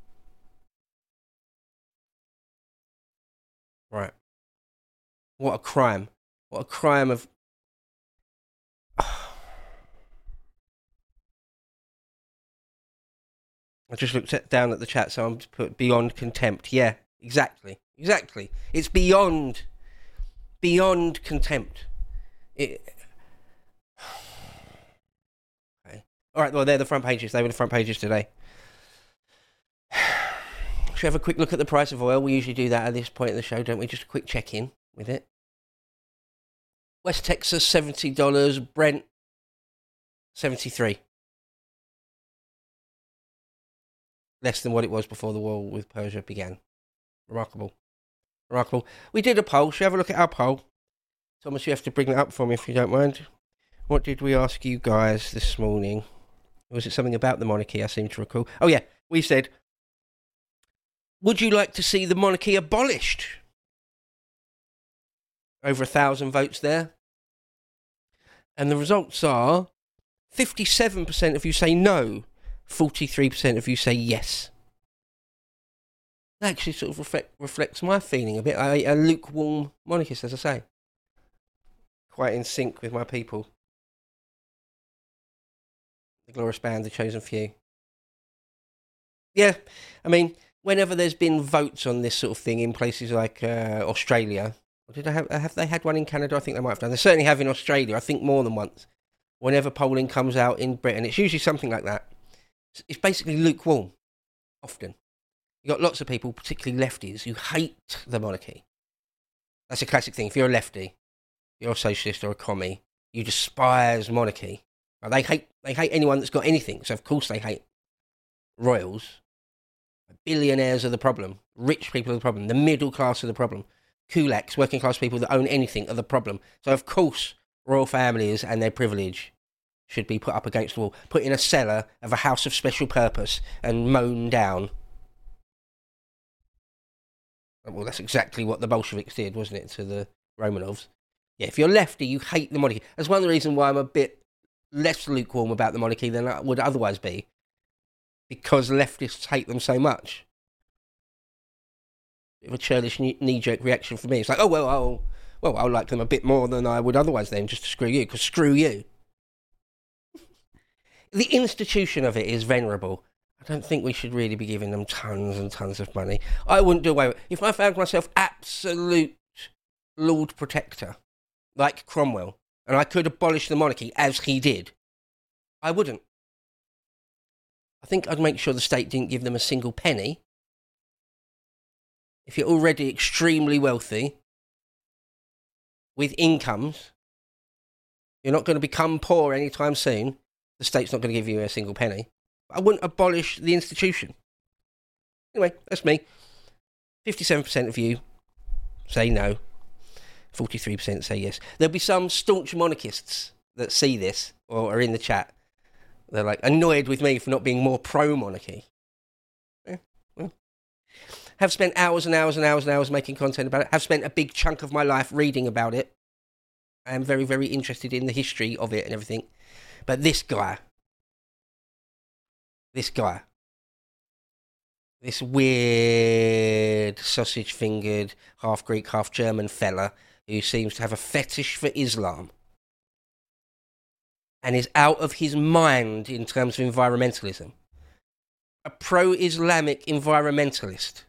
Right. What a crime. What a crime of... I just looked at, down at the chat, so I'm to put beyond contempt. Yeah, exactly. Exactly. It's beyond... Beyond contempt. It... Okay. All right, well, they're the front pages. They were the front pages today. Should we have a quick look at the price of oil? We usually do that at this point in the show, don't we? Just a quick check-in with it. West Texas, seventy dollars. Brent, seventy-three dollars. less than what it was before the war with Persia began. Remarkable. Remarkable. We did a poll. Shall we have a look at our poll? Thomas, you have to bring it up for me if you don't mind. What did we ask you guys this morning? Was it something about the monarchy, I seem to recall? Oh, yeah. We said, would you like to see the monarchy abolished? Over a thousand votes there. And the results are fifty-seven percent of you say no, forty-three percent of you say yes. That actually sort of reflect, reflects my feeling a bit. I, a lukewarm monarchist, as I say. Quite in sync with my people. The glorious band, the chosen few. Yeah, I mean, whenever there's been votes on this sort of thing in places like uh, Australia, or did I have, have they had one in Canada? I think they might have done. They certainly have in Australia, I think more than once. Whenever polling comes out in Britain, it's usually something like that. It's, it's basically lukewarm, often. You've got lots of people, particularly lefties, who hate the monarchy. That's a classic thing. If you're a lefty, you're a socialist or a commie, you despise monarchy. Now, they hate they hate anyone that's got anything, so of course they hate royals. Billionaires are the problem. Rich people are the problem. The middle class are the problem. Kulaks, working class people that own anything, are the problem. So of course royal families and their privilege should be put up against the wall, put in a cellar of a house of special purpose and mown down. Well, that's exactly what the Bolsheviks did, wasn't it, to the Romanovs? Yeah, if you're lefty, you hate the monarchy. That's one of the reasons why I'm a bit less lukewarm about the monarchy than I would otherwise be. Because leftists hate them so much. Bit of a churlish knee-jerk reaction for me. It's like, oh, well, I'll, well, I'll like them a bit more than I would otherwise then, just to screw you, because screw you. The institution of it is venerable. I don't think we should really be giving them tons and tons of money. I wouldn't do away with it. If I found myself absolute Lord Protector, like Cromwell, and I could abolish the monarchy as he did, I wouldn't. I think I'd make sure the state didn't give them a single penny. If you're already extremely wealthy, with incomes, you're not going to become poor anytime soon, the state's not going to give you a single penny. I wouldn't abolish the institution. Anyway, that's me. fifty-seven percent of you say no. forty-three percent say yes. There'll be some staunch monarchists that see this or are in the chat. They're like annoyed with me for not being more pro-monarchy. Yeah, well. Have spent hours and hours and hours and hours making content about it. Have spent a big chunk of my life reading about it. I am very, very interested in the history of it and everything. But this guy... This guy, this weird sausage-fingered, half-Greek, half-German fella who seems to have a fetish for Islam and is out of his mind in terms of environmentalism. A pro-Islamic environmentalist.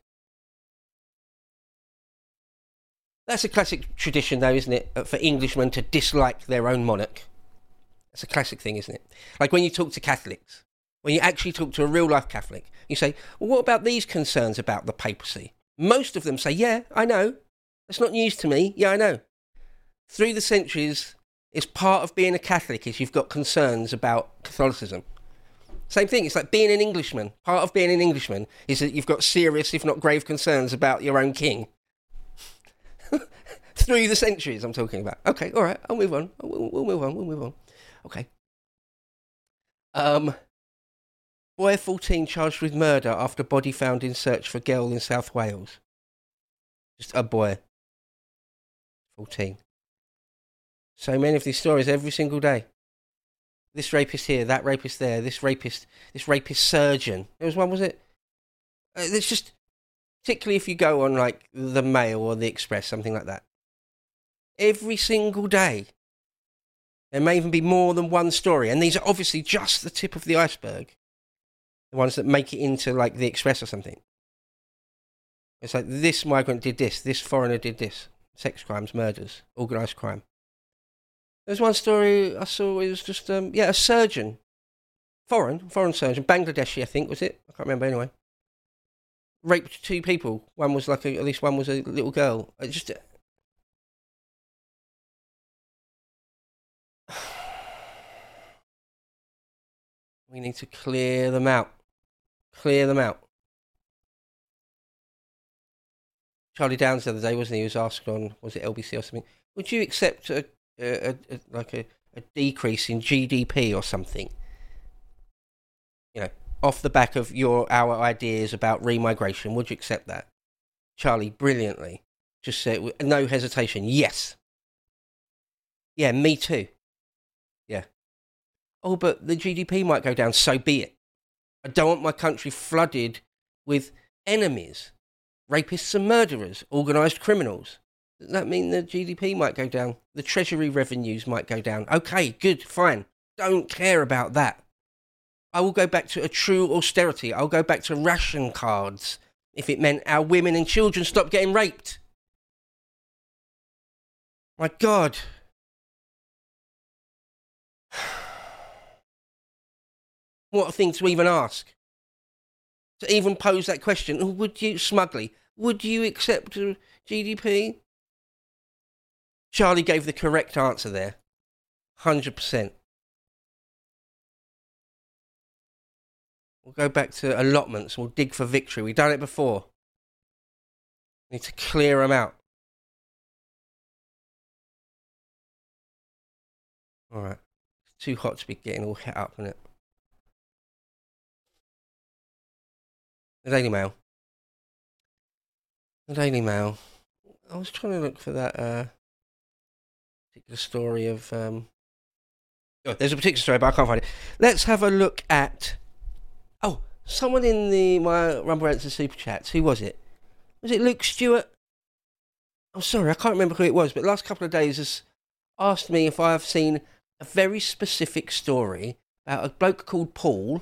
That's a classic tradition, though, isn't it, for Englishmen to dislike their own monarch. That's a classic thing, isn't it? Like when you talk to Catholics. When you actually talk to a real-life Catholic, you say, well, what about these concerns about the papacy? Most of them say, yeah, I know. That's not news to me. Yeah, I know. Through the centuries, it's part of being a Catholic is you've got concerns about Catholicism. Same thing, it's like being an Englishman. Part of being an Englishman is that you've got serious, if not grave, concerns about your own king. Through the centuries, I'm talking about. Okay, all right, I'll move on. We'll, we'll move on, we'll move on. Okay. Um... Boy fourteen charged with murder after body found in search for girl in South Wales. Just a boy. fourteen. So many of these stories every single day. This rapist here, that rapist there, this rapist, this rapist surgeon. There was one, was it? Uh, it's just, particularly if you go on like the Mail or the Express, something like that. Every single day. There may even be more than one story, and these are obviously just the tip of the iceberg. The ones that make it into, like, the Express or something. It's like, this migrant did this, this foreigner did this. Sex crimes, murders, organised crime. There's one story I saw, it was just, um, yeah, a surgeon. Foreign, foreign surgeon, Bangladeshi, I think, was it? I can't remember anyway. Raped two people. One was like, a, at least one was a little girl. It just... We need to clear them out. Clear them out. Charlie Downs the other day, wasn't he? He was asked on, was it L B C or something? Would you accept a, a, a, a like a, a decrease in G D P or something? You know, off the back of your our ideas about remigration, would you accept that? Charlie brilliantly just said, with no hesitation, yes. Yeah, me too. Yeah. Oh, but the G D P might go down, so be it. I don't want my country flooded with enemies, rapists and murderers, organised criminals. Does that mean the G D P might go down? The Treasury revenues might go down? Okay, good, fine. Don't care about that. I will go back to a true austerity. I'll go back to ration cards if it meant our women and children stopped getting raped. My God. What a thing to even ask. To even pose that question. Would you, smugly, would you accept a G D P? Charlie gave the correct answer there. one hundred percent. We'll go back to allotments. We'll dig for victory. We've done it before. Need to clear them out. All right. It's too hot to be getting all hit up, isn't it? The Daily Mail. The Daily Mail. I was trying to look for that uh, particular story of... Um... Oh, there's a particular story, but I can't find it. Let's have a look at... Oh, someone in the my Rumble Answer Super Chats. Who was it? Was it Luke Stewart? I'm sorry, I can't remember who it was, but the last couple of days has asked me if I have seen a very specific story about a bloke called Paul,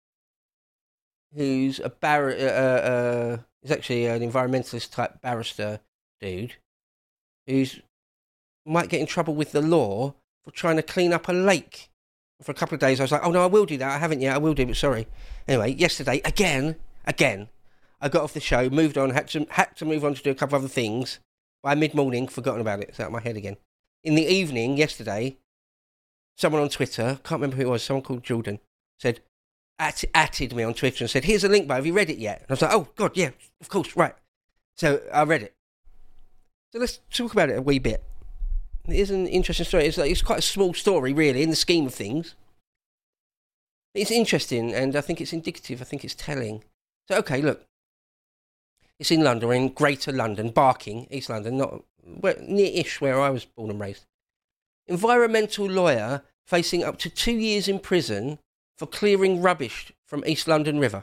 who's a bar- uh, uh, he's actually an environmentalist type barrister dude, who's might get in trouble with the law for trying to clean up a lake. For a couple of days I was like, oh no, I will do that. I haven't yet, I will do, but sorry. Anyway, yesterday, again, again, I got off the show, moved on, had to, had to move on to do a couple of other things. By mid-morning, forgotten about it. It's out of my head again. In the evening, yesterday, someone on Twitter, can't remember who it was, someone called Jordan, said, at, atted me on Twitter and said, here's a link, but have you read it yet? And I was like, oh, God, yeah, of course, right. So I read it. So let's talk about it a wee bit. It is an interesting story. It's, like, it's quite a small story, really, in the scheme of things. It's interesting, and I think it's indicative. I think it's telling. So, okay, look. It's in London, or in Greater London, Barking, East London, not where, near-ish where I was born and raised. Environmental lawyer facing up to two years in prison for clearing rubbish from East London River.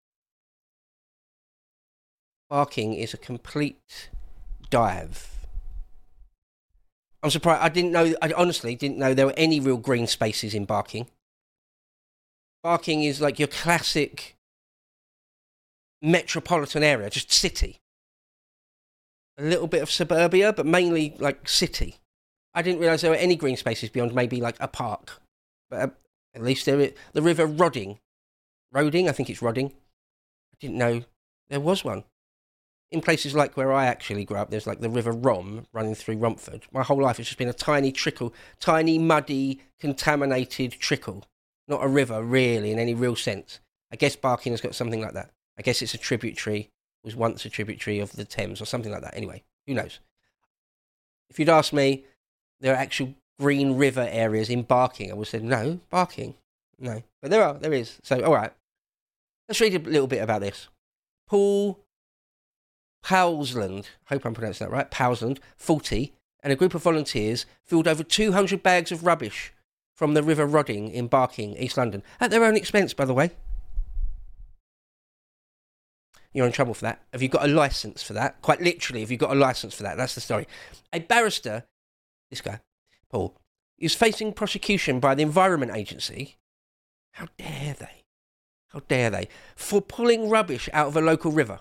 Barking is a complete dive. I'm surprised. I didn't know, I honestly didn't know there were any real green spaces in Barking. Barking is like your classic metropolitan area, just city. A little bit of suburbia, but mainly like city. I didn't realise there were any green spaces beyond maybe like a park. But uh, at least there is. The River Rodding. Roding, I think it's Rodding. I didn't know there was one. In places like where I actually grew up, there's like the River Rom running through Romford. My whole life it's just been a tiny trickle, tiny, muddy, contaminated trickle. Not a river, really, in any real sense. I guess Barking has got something like that. I guess it's a tributary, was once a tributary of the Thames or something like that. Anyway, who knows? If you'd asked me, there are actual green river areas in Barking, I would have said, no, Barking, no. But there are, there is. So, all right. Let's read a little bit about this. Paul Powsland, hope I'm pronouncing that right, Powsland, forty, and a group of volunteers filled over two hundred bags of rubbish from the River Rodding in Barking, East London, at their own expense, by the way. You're in trouble for that. Have you got a licence for that? Quite literally, have you got a licence for that? That's the story. A barrister, this guy, Paul, is facing prosecution by the Environment Agency. How dare they? How dare they? For pulling rubbish out of a local river.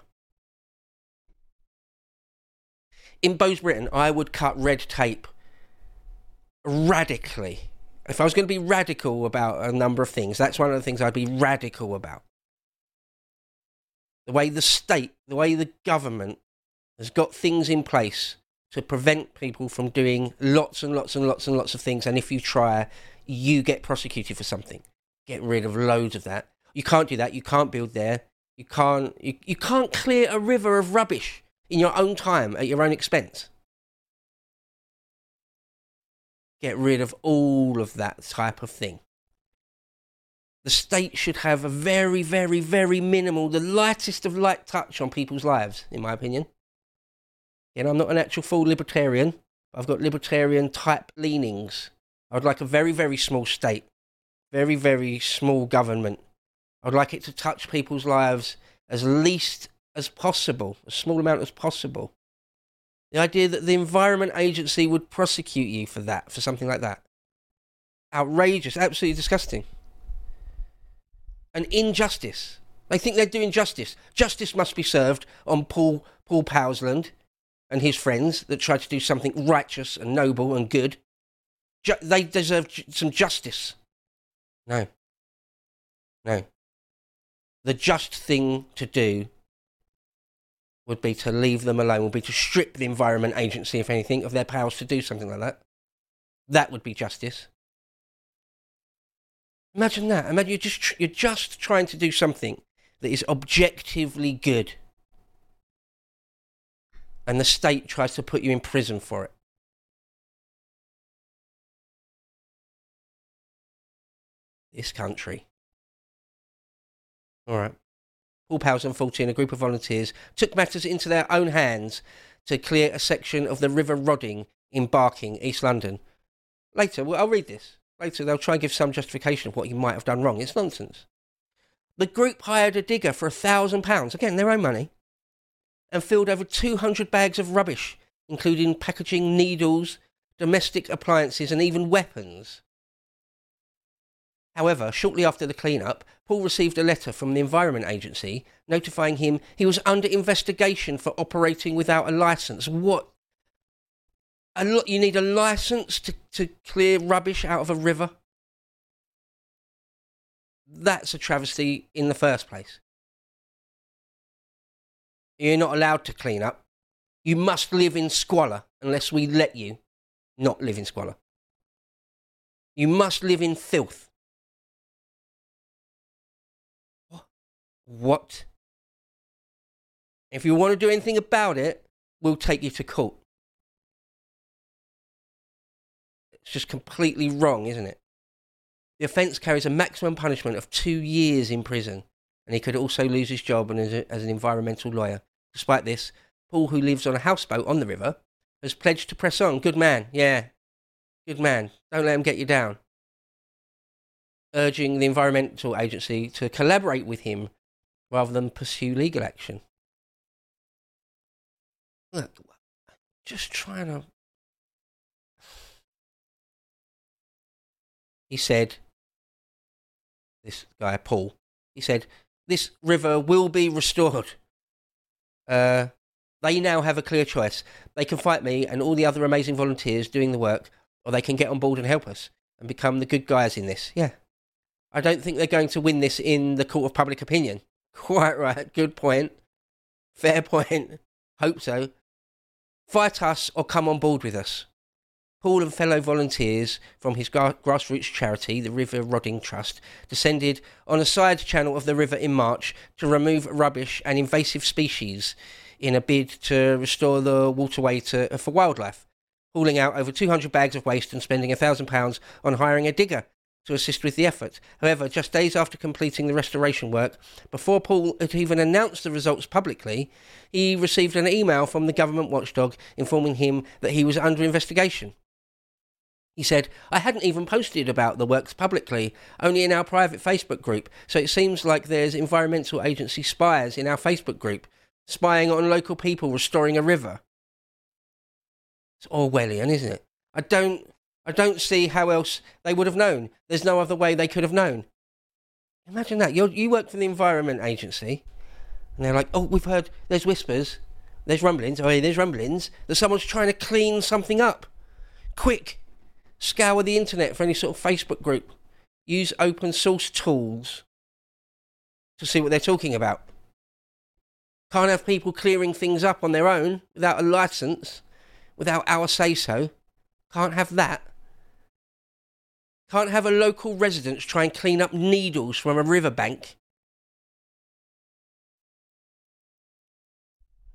In Bowes Britain, I would cut red tape radically. If I was going to be radical about a number of things, that's one of the things I'd be radical about. The way the state, the way the government has got things in place to prevent people from doing lots and lots and lots and lots of things, and if you try, you get prosecuted for something. Get rid of loads of that. You can't do that. You can't build there. You can't, you, you can't clear a river of rubbish in your own time at your own expense. Get rid of all of that type of thing. The state should have a very, very, very minimal, the lightest of light touch on people's lives, in my opinion. You know, I'm not an actual full libertarian. I've got libertarian type leanings. I would like a very, very small state. Very, very small government. I would like it to touch people's lives as least as possible, as small amount as possible. The idea that the Environment Agency would prosecute you for that, for something like that. Outrageous, absolutely disgusting. An injustice. They think they're doing justice. Justice must be served on Paul Paul Powsland and his friends that tried to do something righteous and noble and good. Ju- they deserve ju- some justice. No. No. The just thing to do would be to leave them alone, would be to strip the Environment Agency, if anything, of their powers to do something like that. That would be justice. Imagine that. Imagine you're just tr- you're just trying to do something that is objectively good, and the state tries to put you in prison for it. This country. All right. Paul Powsland, fourteen, a group of volunteers, took matters into their own hands to clear a section of the River Rodding in Barking, East London. Later, well, I'll read this. Later, they'll try and give some justification of what you might have done wrong. It's nonsense. The group hired a digger for a thousand pounds, again, their own money, and filled over two hundred bags of rubbish, including packaging, needles, domestic appliances, and even weapons. However, shortly after the clean-up, Paul received a letter from the Environment Agency notifying him he was under investigation for operating without a licence. What? A lo- you need a licence to, to clear rubbish out of a river? That's a travesty in the first place. You're not allowed to clean up. You must live in squalor unless we let you not live in squalor. You must live in filth. What? If you want to do anything about it, we'll take you to court. It's just completely wrong, isn't it? The offence carries a maximum punishment of two years in prison, and he could also lose his job as, a, as an environmental lawyer. Despite this, Paul, who lives on a houseboat on the river, has pledged to press on. Good man, yeah. Good man. Don't let him get you down. Urging the Environmental Agency to collaborate with him rather than pursue legal action. Look, just trying to... He said, this guy, Paul, he said, this river will be restored. Uh, they now have a clear choice. They can fight me and all the other amazing volunteers doing the work, or they can get on board and help us and become the good guys in this. Yeah. I don't think they're going to win this in the court of public opinion. Quite right. Good point. Fair point. Hope so. Fight us or come on board with us. Paul and fellow volunteers from his gra- grassroots charity, the River Rodding Trust, descended on a side channel of the river in March to remove rubbish and invasive species in a bid to restore the waterway to, for wildlife, hauling out over two hundred bags of waste and spending one thousand pounds on hiring a digger to assist with the effort. However, just days after completing the restoration work, before Paul had even announced the results publicly, he received an email from the government watchdog informing him that he was under investigation. He said, I hadn't even posted about the works publicly, only in our private Facebook group, so it seems like there's environmental agency spies in our Facebook group, spying on local people restoring a river. It's Orwellian, isn't it? I don't... I don't see how else they would have known. There's no other way they could have known. Imagine that. You're, you work for the Environment Agency, and they're like, oh, we've heard, there's whispers, there's rumblings, oh, yeah, there's rumblings, that someone's trying to clean something up. Quick, scour the internet for any sort of Facebook group. Use open source tools to see what they're talking about. Can't have people clearing things up on their own without a licence, without our say-so. Can't have that. Can't have a local resident try and clean up needles from a riverbank.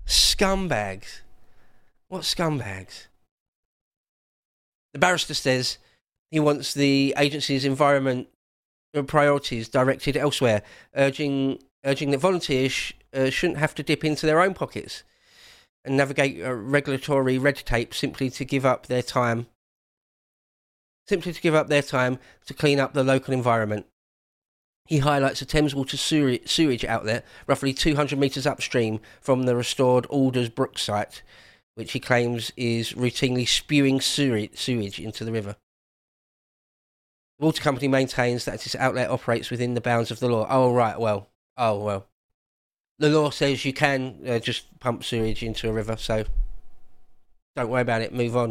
Scumbags. What scumbags? The barrister says he wants the agency's environment priorities directed elsewhere, urging urging that volunteers sh- uh, shouldn't have to dip into their own pockets and navigate uh, regulatory red tape simply to give up their time, simply to give up their time to clean up the local environment. He highlights a Thames Water sewage, sewage outlet roughly two hundred metres upstream from the restored Alders Brook site, which he claims is routinely spewing sewage, sewage into the river. The water company maintains that this outlet operates within the bounds of the law. Oh, right, well. Oh, well. The law says you can uh, just pump sewage into a river, so don't worry about it, move on.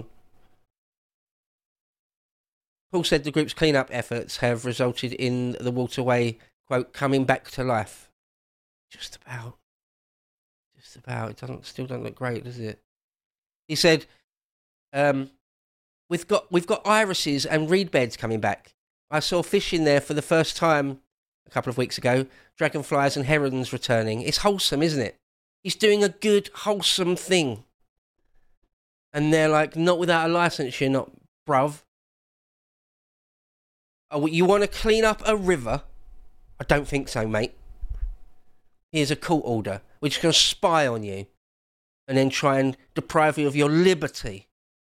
Paul said the group's clean-up efforts have resulted in the waterway, quote, coming back to life. Just about. Just about. It doesn't, still doesn't look great, does it? He said, um, we've got we've got irises and reed beds coming back. I saw fish in there for the first time a couple of weeks ago. Dragonflies and herons returning. It's wholesome, isn't it? He's doing a good, wholesome thing. And they're like, not without a licence, you're not, bruv. Oh, you want to clean up a river? I don't think so, mate. Here's a court order. We're just going to spy on you and then try and deprive you of your liberty.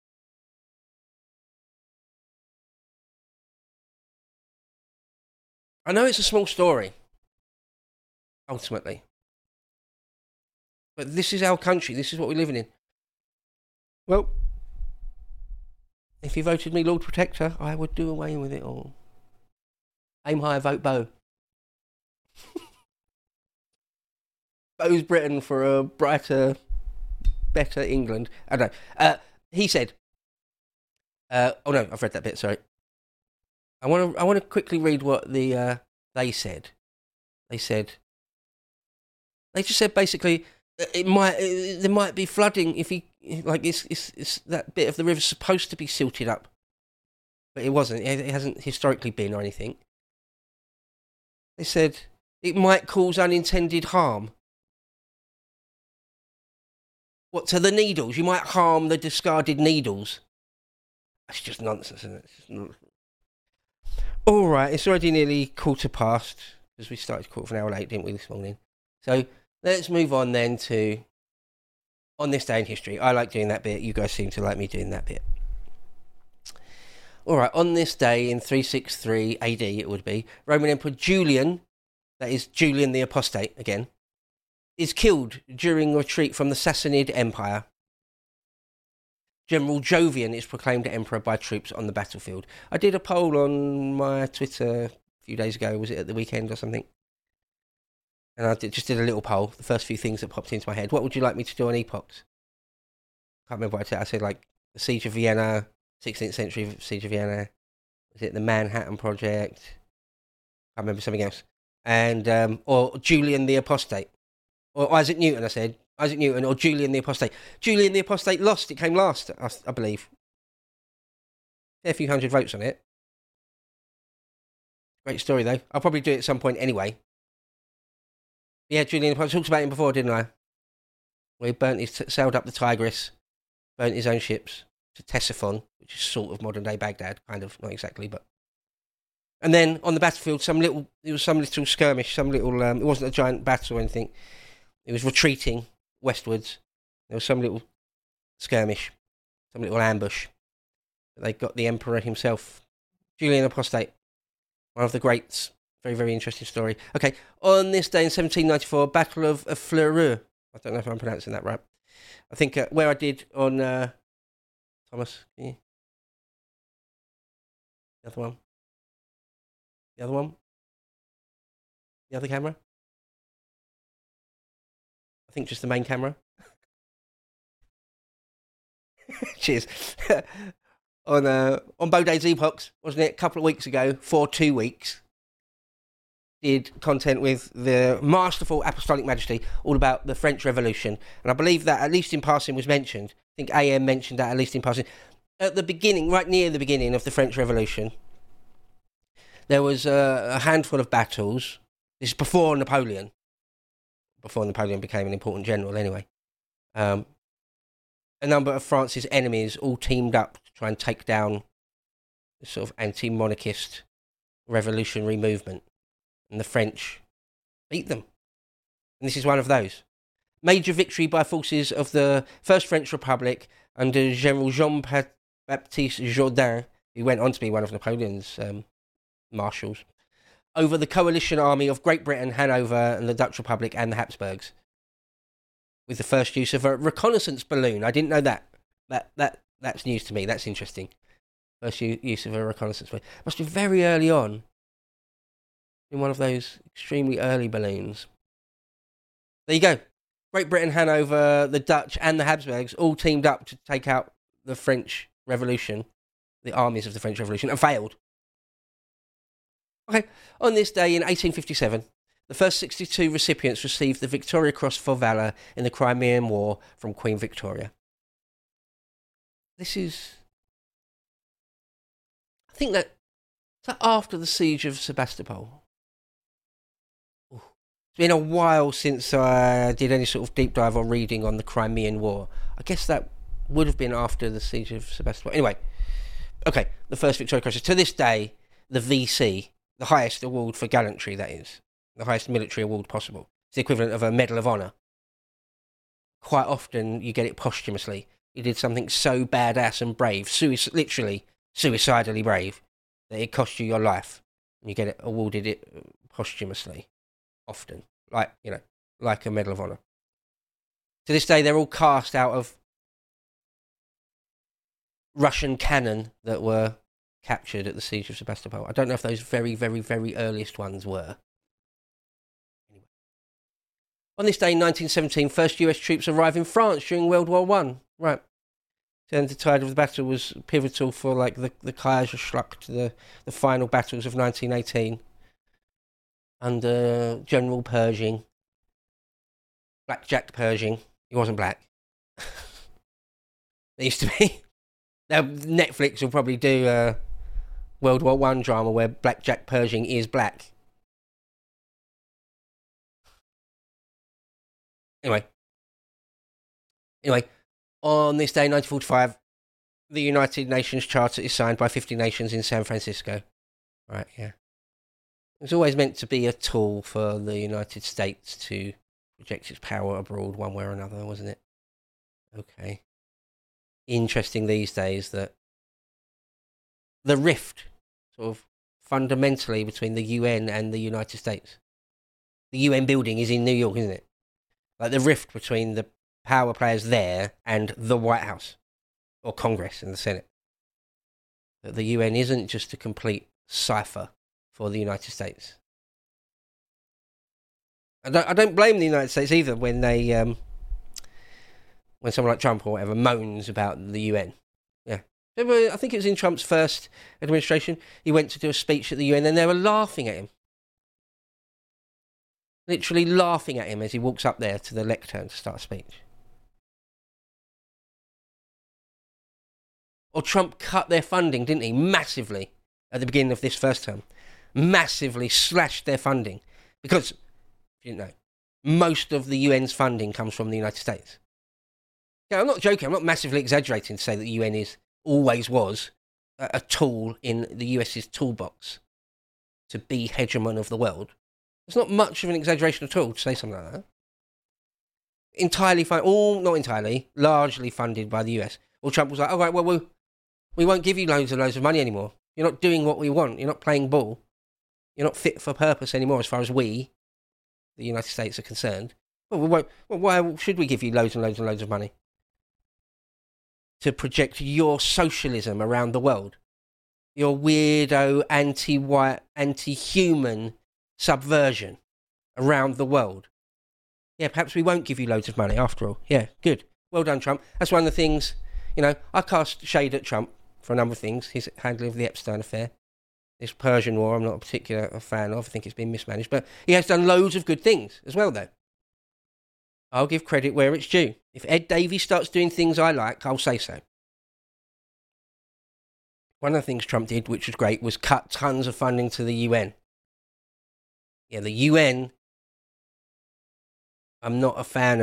I know it's a small story, ultimately. But this is our country. This is what we're living in. Well, if you voted me Lord Protector, I would do away with it all. Aim high, vote Bo. Bo's Britain for a brighter, better England. I don't know. Uh, he said, uh, oh no, I've read that bit, sorry. I want to I want to quickly read what the uh, they said. They said, they just said basically, it might it, there might be flooding if he, like it's, it's, it's that bit of the river's supposed to be silted up. But it wasn't, it, it hasn't historically been or anything. They said, it might cause unintended harm. What, to the needles? You might harm the discarded needles. That's just nonsense, isn't it? It's just nonsense. All right, it's already nearly quarter past, because we started quarter of an hour late, didn't we, this morning? So let's move on then to On This Day in History. I like doing that bit. You guys seem to like me doing that bit. All right, on this day in three sixty-three A D, it would be, Roman Emperor Julian, that is Julian the Apostate again, is killed during a retreat from the Sassanid Empire. General Jovian is proclaimed emperor by troops on the battlefield. I did a poll on my Twitter a few days ago. Was it at the weekend or something? And I did, just did a little poll. The first few things that popped into my head. What would you like me to do on epochs? Can't remember what I said. I said like the Siege of Vienna, sixteenth century Siege of Vienna. Was it the Manhattan Project? I remember something else. And um, or Julian the Apostate. Or Isaac Newton, I said. Isaac Newton or Julian the Apostate. Julian the Apostate lost. It came last, I, I believe. A few hundred votes on it. Great story, though. I'll probably do it at some point anyway. Yeah, Julian the Apostate. I talked about him before, didn't I? Where he burnt his, sailed up the Tigris, burnt his own ships to Ctesiphon, which is sort of modern-day Baghdad, kind of, not exactly, but... And then, on the battlefield, some little... It was some little skirmish, some little... Um, it wasn't a giant battle or anything. It was retreating westwards. There was some little skirmish, some little ambush. They got the emperor himself, Julian Apostate, one of the greats. Very, very interesting story. Okay, on this day in seventeen ninety-four, Battle of, of Fleurus. I don't know if I'm pronouncing that right. I think uh, where I did on uh, Thomas. Yeah. The other one. The other one. The other camera. I think just the main camera. Cheers. on uh, on Boday's Epochs, wasn't it? A couple of weeks ago, for two weeks, did content with the masterful Apostolic Majesty, all about the French Revolution. And I believe that, at least in passing, was mentioned. I think A M mentioned that, at least in passing. At the beginning, right near the beginning of the French Revolution, there was uh, a handful of battles. This is before Napoleon. Before Napoleon became an important general, anyway. Um, a number of France's enemies all teamed up to try and take down the sort of anti-monarchist revolutionary movement. And the French beat them. And this is one of those. Major victory by forces of the First French Republic under General Jean-Baptiste Jourdan, who went on to be one of Napoleon's um, marshals, over the coalition army of Great Britain, Hanover, and the Dutch Republic and the Habsburgs, with the first use of a reconnaissance balloon. I didn't know that. That that That's news to me. That's interesting. First u- use of a reconnaissance balloon. Must be very early on, in one of those extremely early balloons. There you go. Great Britain, Hanover, the Dutch, and the Habsburgs all teamed up to take out the French Revolution, the armies of the French Revolution, and failed. Okay, on this day in eighteen fifty-seven, the first sixty-two recipients received the Victoria Cross for Valour in the Crimean War from Queen Victoria. This is... I think that... Is that after the siege of Sebastopol? It's been a while since I did any sort of deep dive or reading on the Crimean War. I guess that would have been after the siege of Sebastopol. Anyway, okay, the first Victoria Cross. To this day, the V C, the highest award for gallantry, that is, the highest military award possible. It's the equivalent of a Medal of Honour. Quite often, you get it posthumously. You did something so badass and brave, suic- literally suicidally brave, that it cost you your life. And you get it awarded it posthumously. Often, like, you know, like a Medal of Honour. To this day, they're all cast out of Russian cannon that were captured at the siege of Sebastopol. I don't know if those very, very, very earliest ones were. Anyway. On this day in nineteen seventeen, first U S troops arrived in France during World War One. Right. Then the tide of the battle was pivotal for, like, the, the Kaiserschlacht, the, the final battles of nineteen eighteen. Under General Pershing. Black Jack Pershing. He wasn't black. There used to be. Now, Netflix will probably do a World War One drama where Black Jack Pershing is black. Anyway. Anyway, on this day, nineteen forty-five, the United Nations Charter is signed by fifty nations in San Francisco. Right, yeah. It was always meant to be a tool for the United States to project its power abroad one way or another, wasn't it? Okay. Interesting these days that the rift, sort of fundamentally, between the U N and the United States. The U N building is in New York, isn't it? Like the rift between the power players there and the White House, or Congress and the Senate. That the U N isn't just a complete cipher for the United States. I don't, I don't blame the United States either when they, um, when someone like Trump or whatever moans about the U N. Yeah. I think it was in Trump's first administration. He went to do a speech at the U N and they were laughing at him. Literally laughing at him as he walks up there to the lectern to start a speech. Or Trump cut their funding, didn't he? Massively at the beginning of this first term. Massively slashed their funding. Because, if you didn't know, most of the U N's funding comes from the United States. Yeah, I'm not joking. I'm not massively exaggerating to say that the U N is, always was, a, a tool in the US's toolbox to be hegemon of the world. It's not much of an exaggeration at all to say something like that. Entirely, fun- all, not entirely, largely funded by the U S. Well, Trump was like, all right, well, we, we won't give you loads and loads of money anymore. You're not doing what we want. You're not playing ball. You're not fit for purpose anymore as far as we, the United States, are concerned. Well, we won't, well, why should we give you loads and loads and loads of money? To project your socialism around the world. Your weirdo, anti-white, anti-human subversion around the world. Yeah, perhaps we won't give you loads of money after all. Yeah, good. Well done, Trump. That's one of the things, you know, I cast shade at Trump for a number of things. His handling of the Epstein affair. This Persian war, I'm not a particular fan of. I think it's been mismanaged. But he has done loads of good things as well, though. I'll give credit where it's due. If Ed Davies starts doing things I like, I'll say so. One of the things Trump did, which was great, was cut tons of funding to the U N. Yeah, the U N, I'm not a fan of it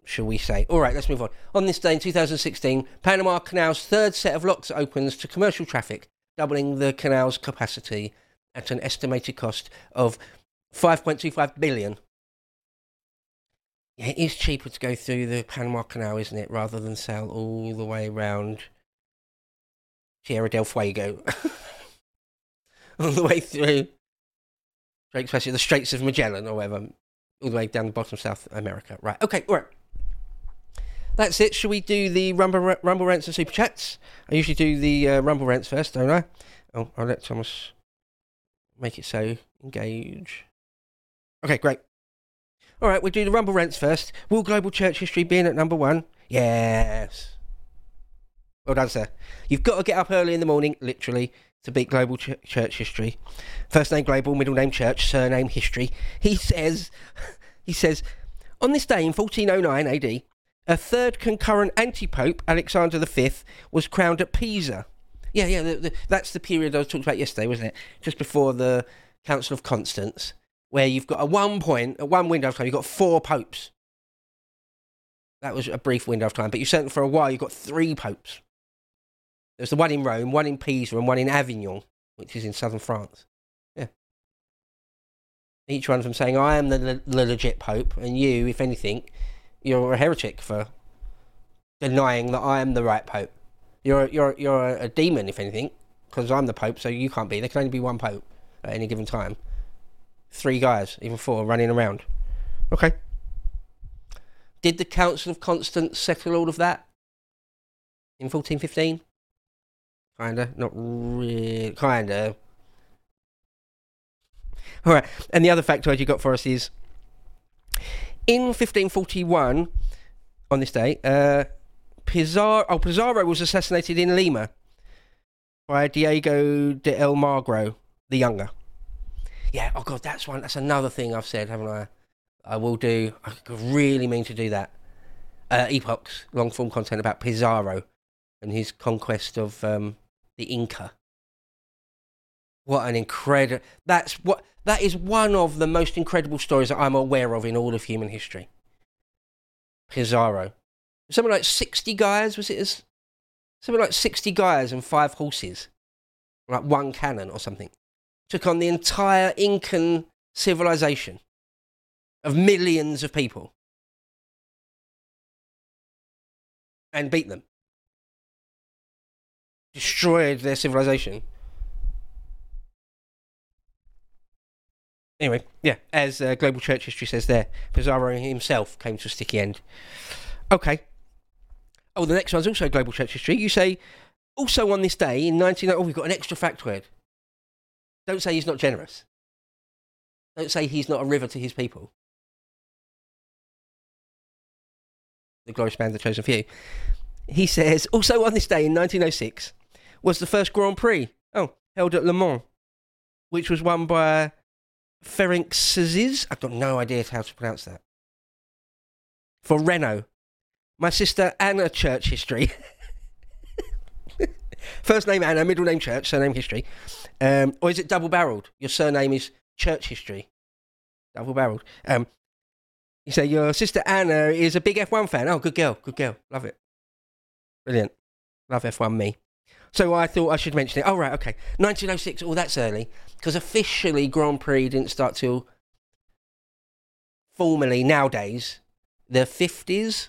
shall we say. All right, let's move on. On this day in two thousand sixteen, Panama Canal's third set of locks opens to commercial traffic, doubling the canal's capacity at an estimated cost of five point two five billion dollars. Yeah, it is cheaper to go through the Panama Canal, isn't it, rather than sail all the way around Tierra del Fuego. All the way through Drake's Passage, the Straits of Magellan, or whatever, all the way down the bottom of South America. Right, okay, all right. That's it. Shall we do the Rumble, Rumble Rants and Super Chats? I usually do the uh, Rumble Rants first, don't I? Oh, I'll let Thomas make it so. Engage. Okay, great. All right, we'll do the Rumble Rants first. Will global church history be in at number one? Yes. Well done, sir. You've got to get up early in the morning, literally, to beat global ch- church history. First name global, middle name church, surname history. He says, he says, on this day in fourteen oh nine A D, a third concurrent anti-pope, Alexander the Fifth, was crowned at Pisa. Yeah, yeah, the, the, that's the period I was talking about yesterday, wasn't it? Just before the Council of Constance, where you've got at one point, at one window of time, you've got four popes. That was a brief window of time, but you certainly for a while you've got three popes. There's the one in Rome, one in Pisa, and one in Avignon, which is in southern France. Yeah. Each one of them saying, I am the, le- the legit pope, and you, if anything, you're a heretic for denying that I am the right pope. You're you're you're a, a demon, if anything, because I'm the pope, so you can't be. There can only be one pope at any given time. Three guys, even four, running around. Okay. Did the Council of Constance settle all of that in fourteen fifteen? Kinda, not really. Kinda. All right, and the other factoid you got for us is in fifteen forty-one, on this day, uh, Pizarro, oh, Pizarro was assassinated in Lima by Diego de Almagro the Younger. Yeah, oh god, that's one. That's another thing I've said, haven't I? I will do. I really mean to do that. Uh, Epoch's long form content about Pizarro and his conquest of um, the Inca. What an incredible! That's what. That is one of the most incredible stories that I'm aware of in all of human history. Pizarro, something like sixty guys. Was it as something like sixty guys and five horses, like one cannon or something? Took on the entire Incan civilization of millions of people and beat them. Destroyed their civilization. Anyway, yeah, as uh, Global Church History says there, Pizarro himself came to a sticky end. Okay. Oh, the next one's also Global Church History. You say, also on this day in nineteen... Oh, we've got an extra factoid. Don't say he's not generous. Don't say he's not a river to his people. The glorious band, The Chosen Few. He says, also on this day in nineteen oh six was the first Grand Prix, oh, held at Le Mans, which was won by Ferenc Sziz. I've got no idea how to pronounce that. For Renault. My sister Anna Church History. First name Anna, middle name Church, surname History. Um, or is it double-barrelled? Your surname is Church History. Double-barrelled. Um, you say your sister Anna is a big F one fan. Oh, good girl, good girl. Love it. Brilliant. Love F one, me. So I thought I should mention it. Oh, right, okay. nineteen oh six, oh, that's early. Because officially Grand Prix didn't start till formally nowadays the fifties.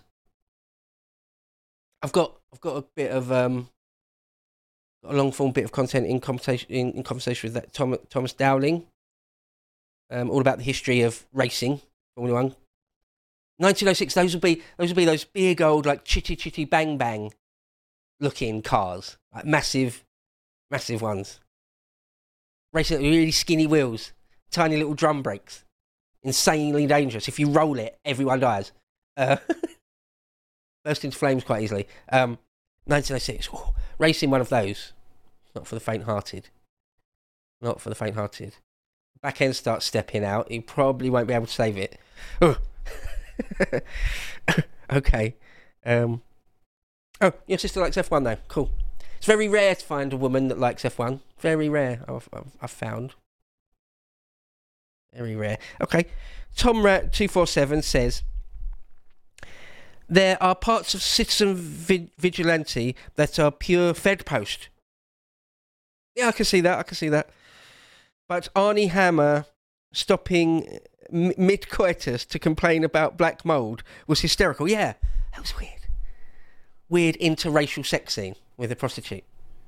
I've got I've got a bit of um a long form bit of content in conversation in, in conversation with that Tom, Thomas Dowling. Um, all about the history of racing, Formula One. nineteen oh six, those would be those would be those big old like chitty chitty bang bang looking cars, like massive, massive ones. Racing with really skinny wheels, tiny little drum brakes, insanely dangerous. If you roll it, everyone dies. Uh, burst into flames quite easily. Um, nineteen oh six, oh, racing one of those, not for the faint-hearted. Not for the faint-hearted. Back end starts stepping out. He probably won't be able to save it. Oh. Okay. Um, oh, your sister likes F one though. Cool. It's very rare to find a woman that likes F one. Very rare, I've, I've, I've found. Very rare. Okay. Tom Rat two four seven says, There are parts of Citizen vi- Vigilante that are pure Fed post. Yeah, I can see that. I can see that. But Arnie Hammer stopping m- mid-coitus to complain about black mould was hysterical. Yeah, that was weird. Weird interracial sex scene with a prostitute.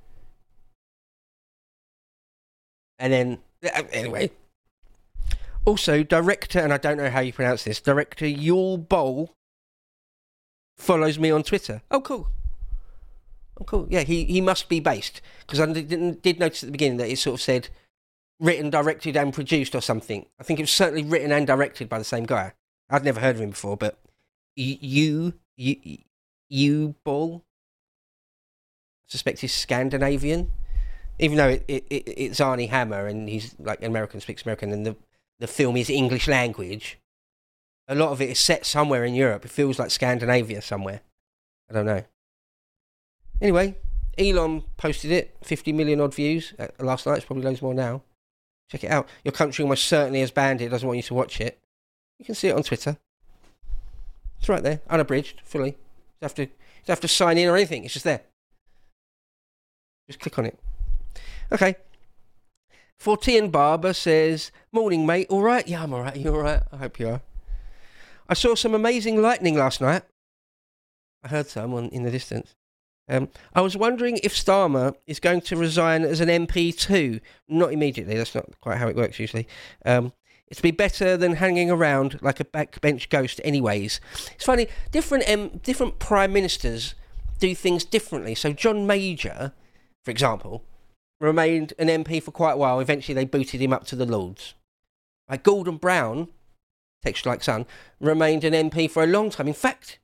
And then, anyway. Also, director, and I don't know how you pronounce this, director Yul Boll follows me on Twitter. Oh, cool. Oh, cool. Yeah, he, he must be based. Because I did, did notice at the beginning that it sort of said written, directed and produced or something. I think it was certainly written and directed by the same guy. I'd never heard of him before, but you, you, you Ball, I suspect he's Scandinavian. Even though it, it, it, it's Arnie Hammer and he's like American, speaks American, and the, the film is English language, a lot of it is set somewhere in Europe. It feels like Scandinavia somewhere. I don't know. Anyway, Elon posted it, fifty million odd views uh, last night. It's probably loads more now. Check it out. Your country almost certainly has banned it, doesn't want you to watch it. You can see it on Twitter. It's right there, unabridged, fully. You don't have to, you don't have to sign in or anything. It's just there. Just click on it. Okay. Fortean Barber says, morning, mate. All right? Yeah, I'm all right. You all right? I hope you are. I saw some amazing lightning last night. I heard some on, in the distance. Um, I was wondering if Starmer is going to resign as an M P too. Not immediately. That's not quite how it works usually. Um, it'd be better than hanging around like a backbench ghost anyways. It's funny. Different um, different prime ministers do things differently. So John Major, for example, remained an M P for quite a while. Eventually they booted him up to the Lords. Like Gordon Brown, Texture Like Sun, remained an M P for a long time. In fact,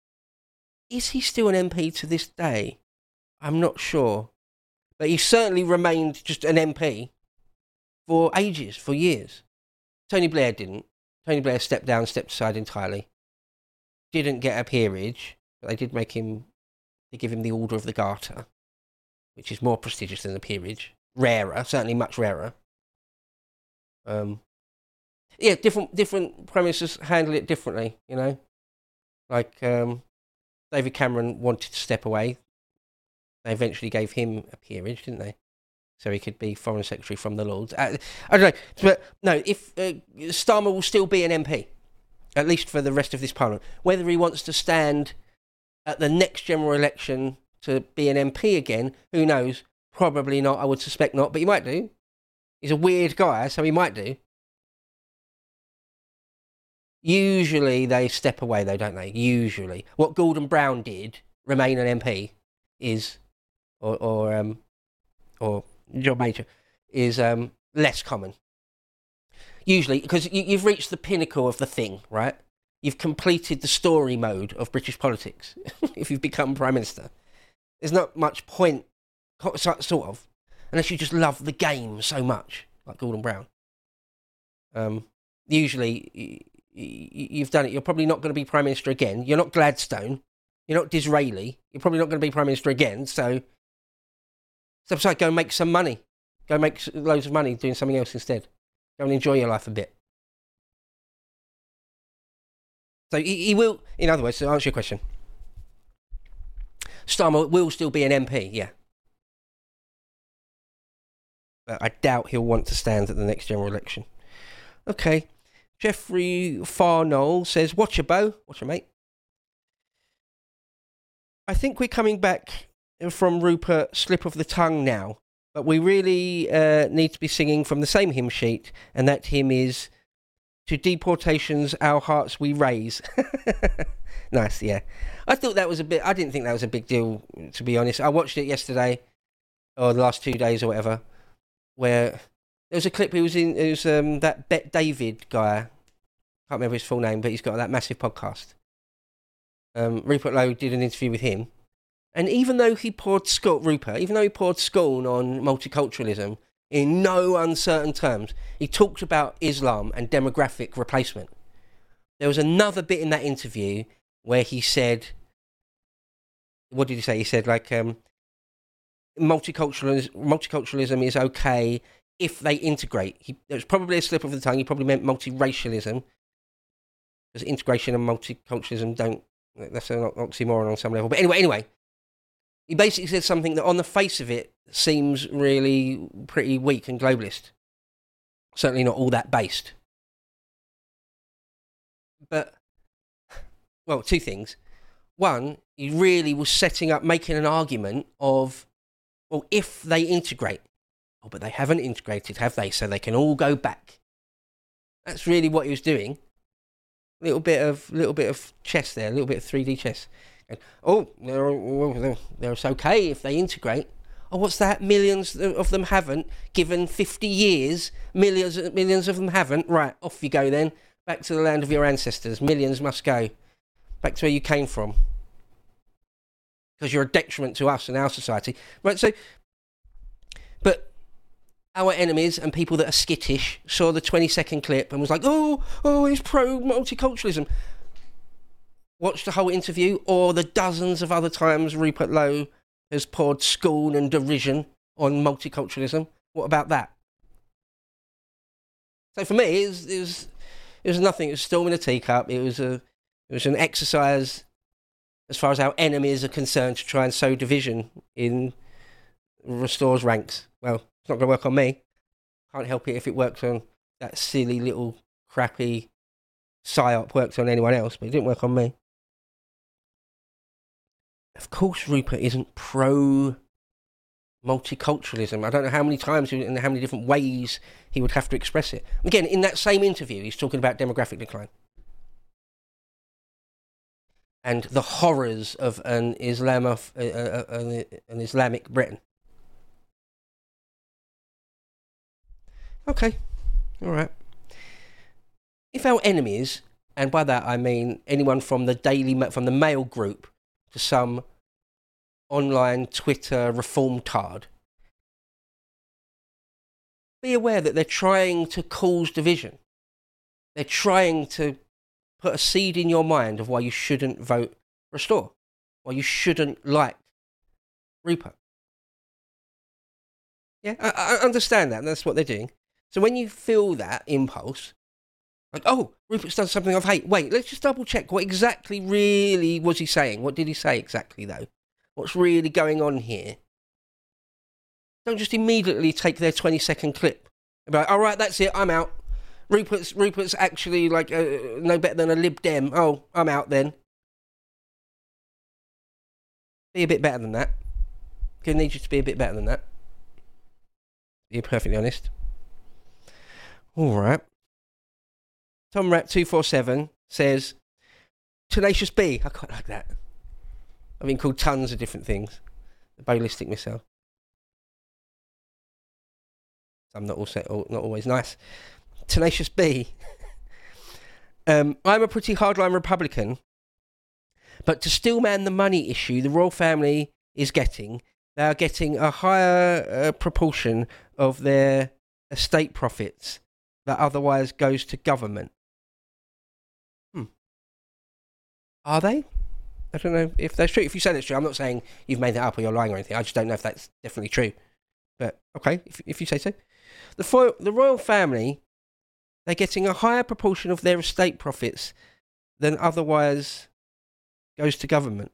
is he still an M P to this day? I'm not sure. But he certainly remained just an M P for ages, for years. Tony Blair didn't. Tony Blair stepped down, stepped aside entirely. Didn't get a peerage, but they did make him, they give him the Order of the Garter, which is more prestigious than the peerage. Rarer, certainly much rarer. Um, yeah, different different prime ministers handle it differently, you know. Like um, David Cameron wanted to step away. They eventually gave him a peerage, didn't they? So he could be Foreign Secretary from the Lords. Uh, I don't know, but no, if uh, Starmer will still be an M P, at least for the rest of this Parliament. Whether he wants to stand at the next general election to be an M P again, who knows? Probably not, I would suspect not, but he might do. He's a weird guy, so he might do. Usually they step away though, don't they? Usually. What Gordon Brown did, remain an M P, is, or or um, or John Major, is um, less common. Usually, because you, you've reached the pinnacle of the thing, right? You've completed the story mode of British politics if you've become Prime Minister. There's not much point, sort of, unless you just love the game so much, like Gordon Brown. Um, usually, you've done it. You're probably not going to be Prime Minister again. You're not Gladstone. You're not Disraeli. You're probably not going to be Prime Minister again. So, so besides, go and make some money. Go make loads of money doing something else instead. Go and enjoy your life a bit. So he, he will, in other words, to answer your question, Starmer will still be an M P, yeah. But I doubt he'll want to stand at the next general election. Okay. Jeffrey Farnoll says, watch your Bo. Watch your mate. I think we're coming back from Rupert slip of the tongue now, but we really uh, need to be singing from the same hymn sheet, and that hymn is To Deportations Our Hearts We Raise. Nice, yeah. I thought that was a bit, I didn't think that was a big deal, to be honest. I watched it yesterday, or the last two days or whatever, where there was a clip, he was in, it was um, that Bet David guy, can't remember his full name, but he's got that massive podcast. Um, Rupert Lowe did an interview with him, and even though he poured scorn, Rupert, even though he poured scorn on multiculturalism in no uncertain terms, he talked about Islam and demographic replacement. There was another bit in that interview where he said, what did he say? He said, like, um, multiculturalism, multiculturalism is okay if they integrate. He, it was probably a slip of the tongue. He probably meant multiracialism, because integration and multiculturalism don't That's an oxymoron on some level. But anyway, anyway, he basically said something that on the face of it seems really pretty weak and globalist. Certainly not all that based. But, well, two things. One, he really was setting up, making an argument of, well, if they integrate, oh, but they haven't integrated, have they? So they can all go back. That's really what he was doing. A little bit of, little bit of chess there, a little bit of three D chess. And, oh, they're, well, they're, they're it's okay if they integrate. Oh, what's that? Millions of them haven't. Given fifty years, millions, millions of them haven't. Right, off you go then. Back to the land of your ancestors. Millions must go. Back to where you came from. Because you're a detriment to us and our society. Right, so... But our enemies and people that are skittish saw the twenty-second clip and was like, oh, oh, he's pro-multiculturalism. Watch the whole interview, or the dozens of other times Rupert Lowe has poured scorn and derision on multiculturalism. What about that? So for me, it was, it was, it was nothing. It was a storm in a teacup. It was a, it was an exercise, as far as our enemies are concerned, to try and sow division in Restore's ranks. Well, it's not going to work on me. Can't help it if it works on that silly little crappy psyop works on anyone else, but it didn't work on me. Of course, Rupert isn't pro multiculturalism. I don't know how many times and how many different ways he would have to express it. Again, in that same interview, he's talking about demographic decline and the horrors of an Islam of, uh, uh, uh, an Islamic Britain. Okay, all right. If our enemies, and by that I mean anyone from the Daily from the Mail group to some online Twitter reform-tard, be aware that they're trying to cause division. They're trying to put a seed in your mind of why you shouldn't vote Restore, why you shouldn't like Rupert. Yeah, I, I understand that, and that's what they're doing. So when you feel that impulse, like, oh, Rupert's done something of hate. Wait, let's just double check. What exactly really was he saying? What did he say exactly, though? What's really going on here? Don't just immediately take their twenty-second clip and be like, all right, that's it, I'm out. Rupert's Rupert's actually like uh, no better than a Lib Dem. Oh, I'm out then. Be a bit better than that. Gonna need you to be a bit better than that. Be perfectly honest. All right. Tom Rap two four seven says, Tenacious B. I quite like that. I've been called tons of different things. The ballistic missile. I'm not also not always nice. Tenacious B. um, I'm a pretty hardline Republican, but to still man the money issue the royal family is getting, they are getting a higher uh, proportion of their estate profits that otherwise goes to government. Hmm. Are they? I don't know if that's true. If you say that's true, I'm not saying you've made that up or you're lying or anything. I just don't know if that's definitely true. But, okay, if if you say so. The, fo- the royal family, they're getting a higher proportion of their estate profits than otherwise goes to government.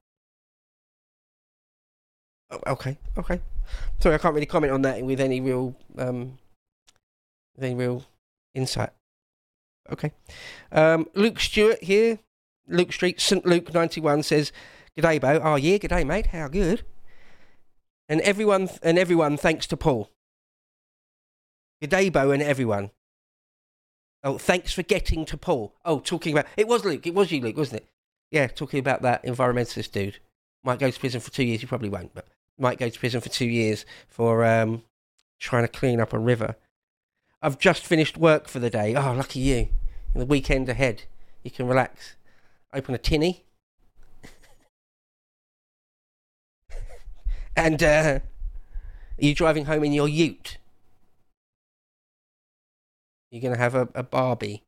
Oh, okay, okay. Sorry, I can't really comment on that with any real, um, with any real insight. Okay. Um, Luke Stewart here. Luke Street, St Luke ninety-one says, "G'day, Bo. Oh yeah, g'day, mate. How good?" And everyone, and everyone, thanks to Paul. G'day, Bo, and everyone. Oh, thanks for getting to Paul. Oh, talking about it was Luke. It was you, Luke, wasn't it? Yeah, talking about that environmentalist dude. Might go to prison for two years. You probably won't, but might go to prison for two years for um, trying to clean up a river. I've just finished work for the day. Oh, lucky you. In the weekend ahead, you can relax. Open a tinny. and uh, are you driving home in your ute? You're going to have a, a Barbie.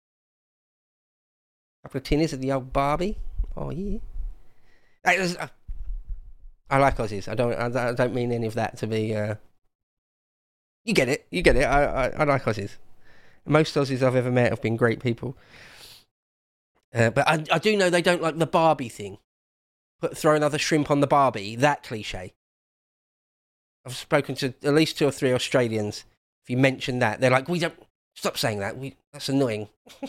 A couple of tinnies of the old Barbie. Oh, yeah. I, uh, I like Aussies. I don't I, I don't mean any of that to be... Uh... You get it. You get it. I, I, I like Aussies. Most Aussies I've ever met have been great people. Uh, but I, I do know they don't like the Barbie thing. Put throw another shrimp on the Barbie. That cliche. I've spoken to at least two or three Australians. If you mention that, they're like, "We don't stop saying that. We that's annoying."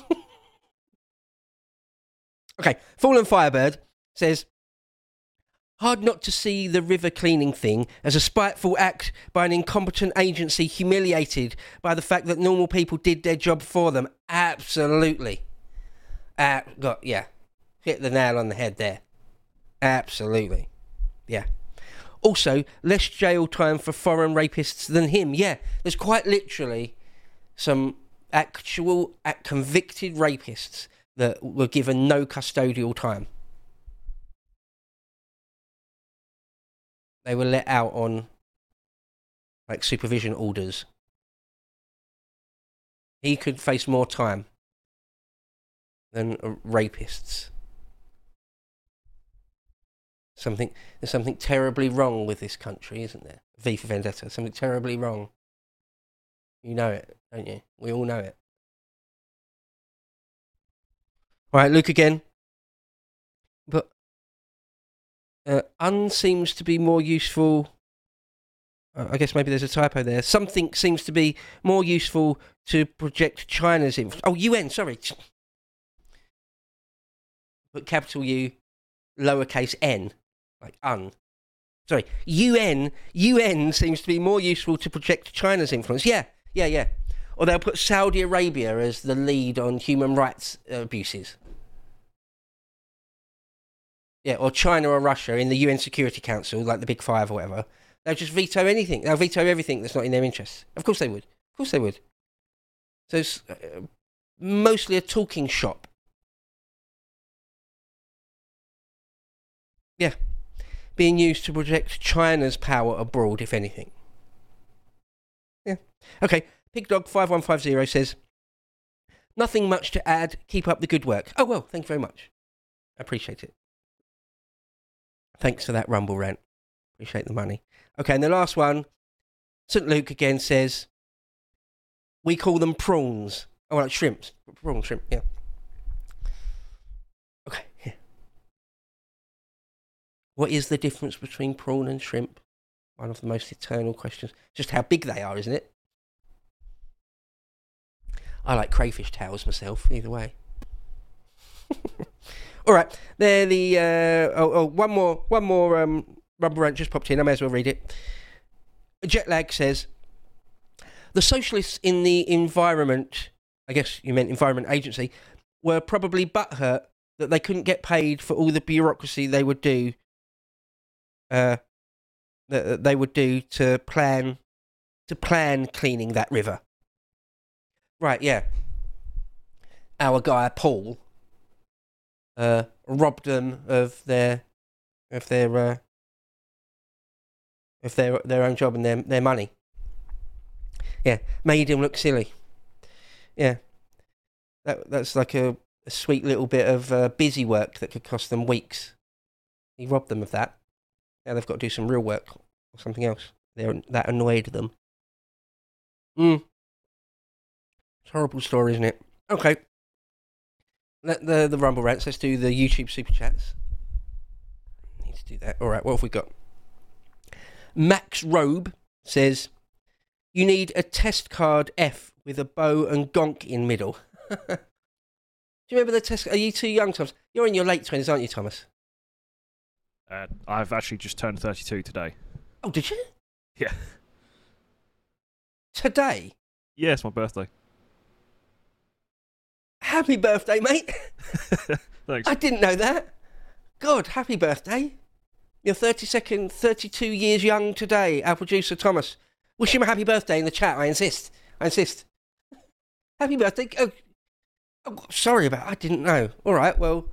Okay, Fallen Firebird says, hard not to see the river cleaning thing as a spiteful act by an incompetent agency humiliated by the fact that normal people did their job for them. Absolutely. Uh, got, yeah, hit the nail on the head there. Absolutely. Yeah. Also, less jail time for foreign rapists than him. Yeah, there's quite literally some actual uh, convicted rapists that were given no custodial time. They were let out on, like, supervision orders. He could face more time than uh, rapists. Something, there's something terribly wrong with this country, isn't there? V for Vendetta. Something terribly wrong. You know it, don't you? We all know it. All right, Luke again. But uh, un seems to be more useful. Uh, I guess maybe there's a typo there. Something seems to be more useful to project China's influence. Oh, U N, sorry. But capital U, lowercase n, like un. Sorry, U N. U N seems to be more useful to project China's influence. Yeah, yeah, yeah. Or they'll put Saudi Arabia as the lead on human rights abuses. Yeah, or China or Russia in the U N Security Council, like the Big Five or whatever. They'll just veto anything. They'll veto everything that's not in their interests. Of course they would. Of course they would. So it's uh, mostly a talking shop. Yeah. Being used to project China's power abroad, if anything. Yeah. Okay. Pigdog five one five zero says, nothing much to add. Keep up the good work. Oh, well, thank you very much. I appreciate it. Thanks for that Rumble rant. Appreciate the money. Okay, and the last one, Saint Luke again says, we call them prawns. Oh, like shrimps. Prawn, shrimp, yeah. Okay, yeah. What is the difference between prawn and shrimp? One of the most eternal questions. Just how big they are, isn't it? I like crayfish tails myself, either way. All right, there the uh, oh, oh one more one more um, Rumble rant just popped in. I may as well read it. Jetlag says, the socialists in the environment, I guess you meant Environment Agency, were probably butthurt that they couldn't get paid for all the bureaucracy they would do. Uh, that they would do to plan to plan cleaning that river. Right, yeah. Our guy Paul uh, robbed them of their of their uh, of their their own job and their their money. Yeah, made him look silly. Yeah, that that's like a, a sweet little bit of uh, busy work that could cost them weeks. He robbed them of that. Now they've got to do some real work or something else. They're, that annoyed them. Hmm. It's a horrible story, isn't it? Okay. Let the the Rumble rants. Let's do the YouTube super chats. Need to do that. All right. What have we got? Max Robe says, "You need a test card F with a bow and gonk in middle." Do you remember the test? Are you too young, Thomas? You're in your late twenties, aren't you, Thomas? Uh, I've actually just turned thirty-two today. Oh, did you? Yeah. Today? Yeah, it's my birthday. Happy birthday, mate. Thanks. I didn't know that. God, happy birthday. You're thirty-second, thirty-two years young today, our producer Thomas. Wish him a happy birthday in the chat, I insist. I insist. Happy birthday. Oh, oh, sorry about it. I didn't know. All right, well,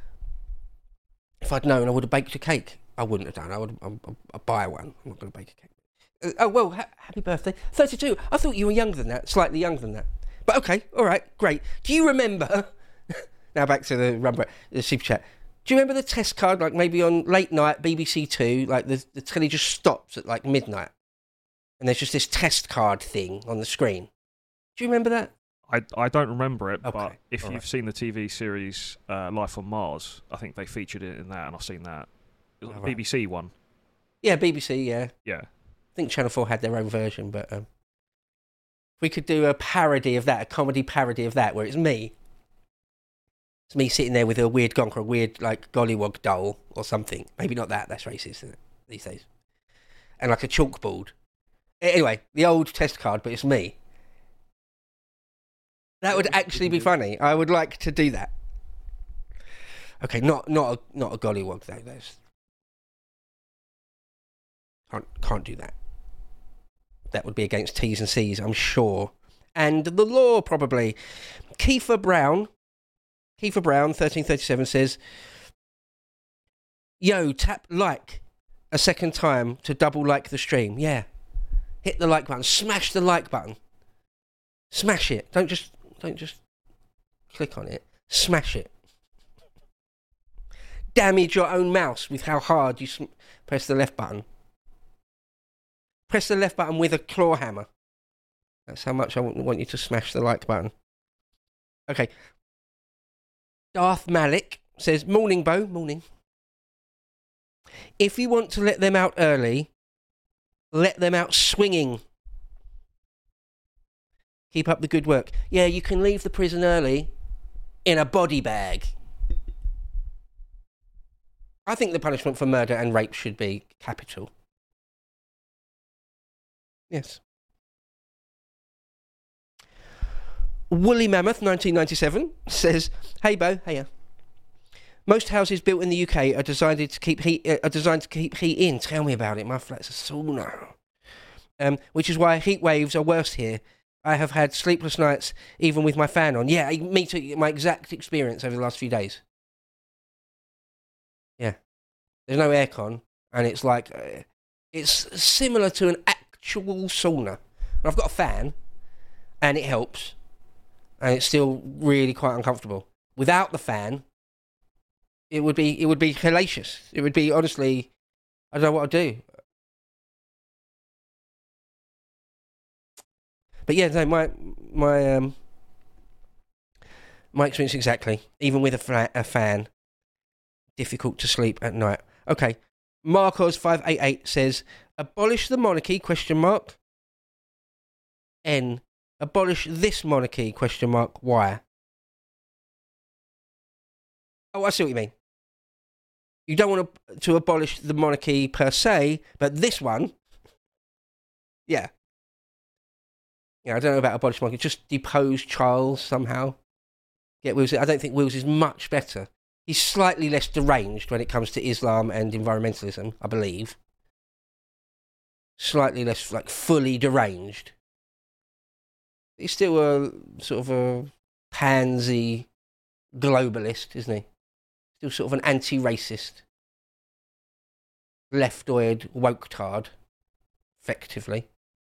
if I'd known, I would have baked a cake. I wouldn't have done. I would I'll, I'll, I'll buy one. I'm not going to bake a cake. Uh, oh, well, ha- happy birthday. thirty-two. I thought you were younger than that, slightly younger than that. But okay, all right, great. Do you remember... now back to the Rumble, the super chat. Do you remember the test card, like maybe on late night, B B C Two, like the, the telly just stops at like midnight? And there's just this test card thing on the screen. Do you remember that? I, I don't remember it, Okay, but if all you've right. seen the T V series uh, Life on Mars, I think they featured it in that, and I've seen that. It was All the right. B B C one. Yeah, B B C, yeah. Yeah. I think Channel four had their own version, but um, we could do a parody of that, a comedy parody of that, where it's me. It's me sitting there with a weird gonk or a weird, like, gollywog doll or something. Maybe not that, that's racist, isn't it, these days? And like a chalkboard. Anyway, the old test card, but it's me. That would actually be funny. I would like to do that. Okay, not not a, not a gollywog though. There's can't can't do that. That would be against T's and C's, I'm sure, and the law probably. Kiefer Brown, Kiefer Brown, thirteen thirty-seven says, "Yo, tap like a second time to double like the stream. Yeah, hit the like button. Smash the like button. Smash it. Don't just." Don't just click on it. Smash it. Damage your own mouse with how hard you sm- press the left button. Press the left button with a claw hammer. That's how much I want, want you to smash the like button. Okay. Darth Malik says, "Morning, Bo. Morning. If you want to let them out early, let them out swinging. Keep up the good work. Yeah, you can leave the prison early in a body bag." I think the punishment for murder and rape should be capital. Yes. Woolly Mammoth nineteen ninety-seven says, "Hey Bo, hiya. Most houses built in the U K are designed to keep heat. Uh, are designed to keep heat in. Tell me about it. My flat's a sauna. Um, which is why heat waves are worse here. I have had sleepless nights even with my fan on. Yeah, me too. My exact experience over the last few days. Yeah. There's no aircon, and it's like, uh, it's similar to an actual sauna. And I've got a fan, and it helps, and it's still really quite uncomfortable. Without the fan, it would be, it would be hellacious. It would be, honestly, I don't know what I'd do. But yeah, no, my my um my experience exactly. Even with a, fla- a fan, difficult to sleep at night. Okay, Marcos five eight eight says, "Abolish the monarchy? Question mark. N. Abolish this monarchy? Question mark. Why?" Oh, I see what you mean. You don't want to, to abolish the monarchy per se, but this one, yeah. Yeah, I don't know about abolish monarchy. Just depose Charles somehow. Get Wills. I don't think Wills is much better. He's slightly less deranged when it comes to Islam and environmentalism, I believe. Slightly less, like, fully deranged. He's still a sort of a pansy globalist, isn't he? Still sort of an anti-racist, left-oyed woke-tard, effectively.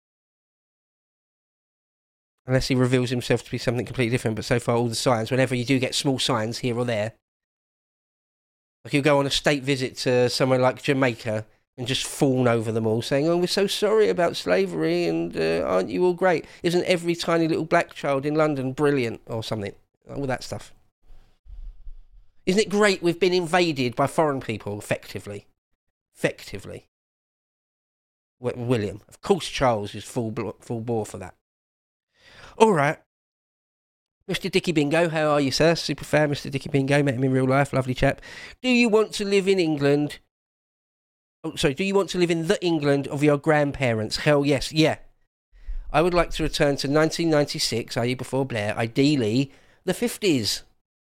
Unless he reveals himself to be something completely different. But so far, all the signs, whenever you do get small signs here or there, like you go on a state visit to somewhere like Jamaica and just fawn over them all, saying, "Oh, we're so sorry about slavery, and uh, aren't you all great? Isn't every tiny little black child in London brilliant?" or something. All that stuff. Isn't it great we've been invaded by foreign people, effectively? Effectively. W- William. Of course Charles is full, blo- full bore for that. All right. Mister Dicky Bingo, how are you, sir? Super fan, Mister Dicky Bingo. Met him in real life. Lovely chap. Do you want to live in England? Oh, sorry. Do you want to live in the England of your grandparents? Hell yes. Yeah. I would like to return to nineteen ninety-six, that is before Blair. Ideally, the fifties.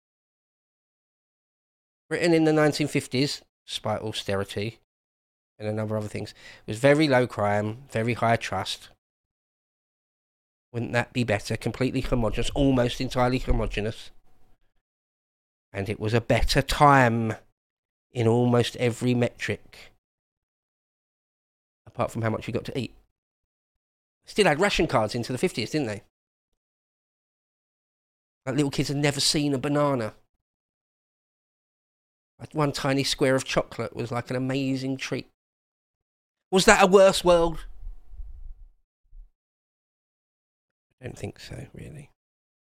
Britain in the nineteen fifties, despite austerity and a number of other things, was very low crime, very high trust. Wouldn't that be better? Completely homogenous, almost entirely homogenous. And it was a better time in almost every metric. Apart from how much you got to eat. Still had ration cards into the fifties, didn't they? Like little kids had never seen a banana. Like one tiny square of chocolate was like an amazing treat. Was that a worse world? I don't think so, really.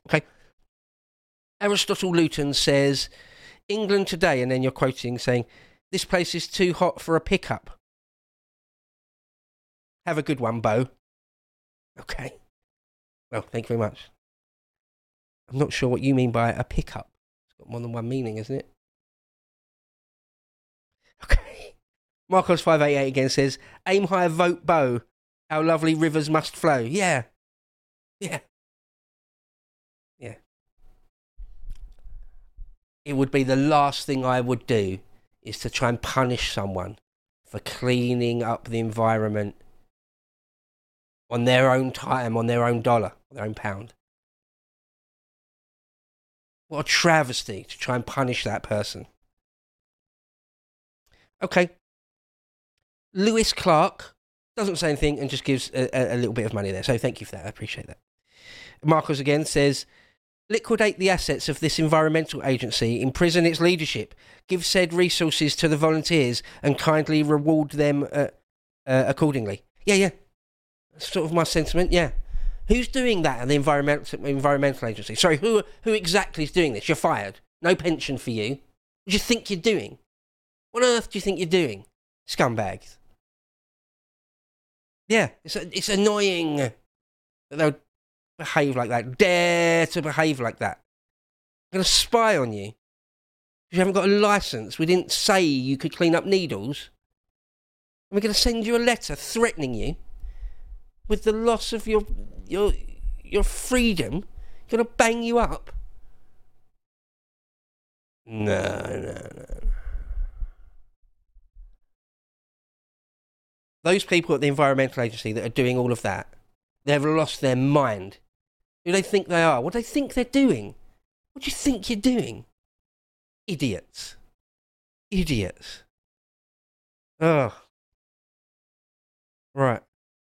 Okay. Aristotle Luton says, England today, and then you're quoting saying, this place is too hot for a pickup. Have a good one, Bo. Okay. Well, thank you very much. I'm not sure what you mean by a pickup. It's got more than one meaning, isn't it? Okay. Marcos five eight eight again says, aim high, vote Bo. Our lovely rivers must flow. Yeah. Yeah. Yeah. It would be the last thing I would do is to try and punish someone for cleaning up the environment on their own time, on their own dollar, on their own pound. What a travesty to try and punish that person. Okay. Lewis Clark doesn't say anything and just gives a, a little bit of money there. So thank you for that. I appreciate that. Marcos again says, liquidate the assets of this environmental agency, imprison its leadership, give said resources to the volunteers and kindly reward them uh, uh, accordingly. Yeah, yeah. That's sort of my sentiment, yeah. Who's doing that at the environmental environmental agency? Sorry, who who exactly is doing this? You're fired. No pension for you. What do you think you're doing? What on earth do you think you're doing? Scumbags. Yeah, it's it's annoying that they'll behave like that. Dare to behave like that. I'm going to spy on you. You haven't got a licence. We didn't say you could clean up needles. And we're going to send you a letter threatening you with the loss of your your your freedom. Going to bang you up. No, no, no. Those people at the environmental agency that are doing all of that, they've lost their mind. Who do they think they are? What do they think they're doing? What do you think you're doing? Idiots. Idiots. Oh. Right.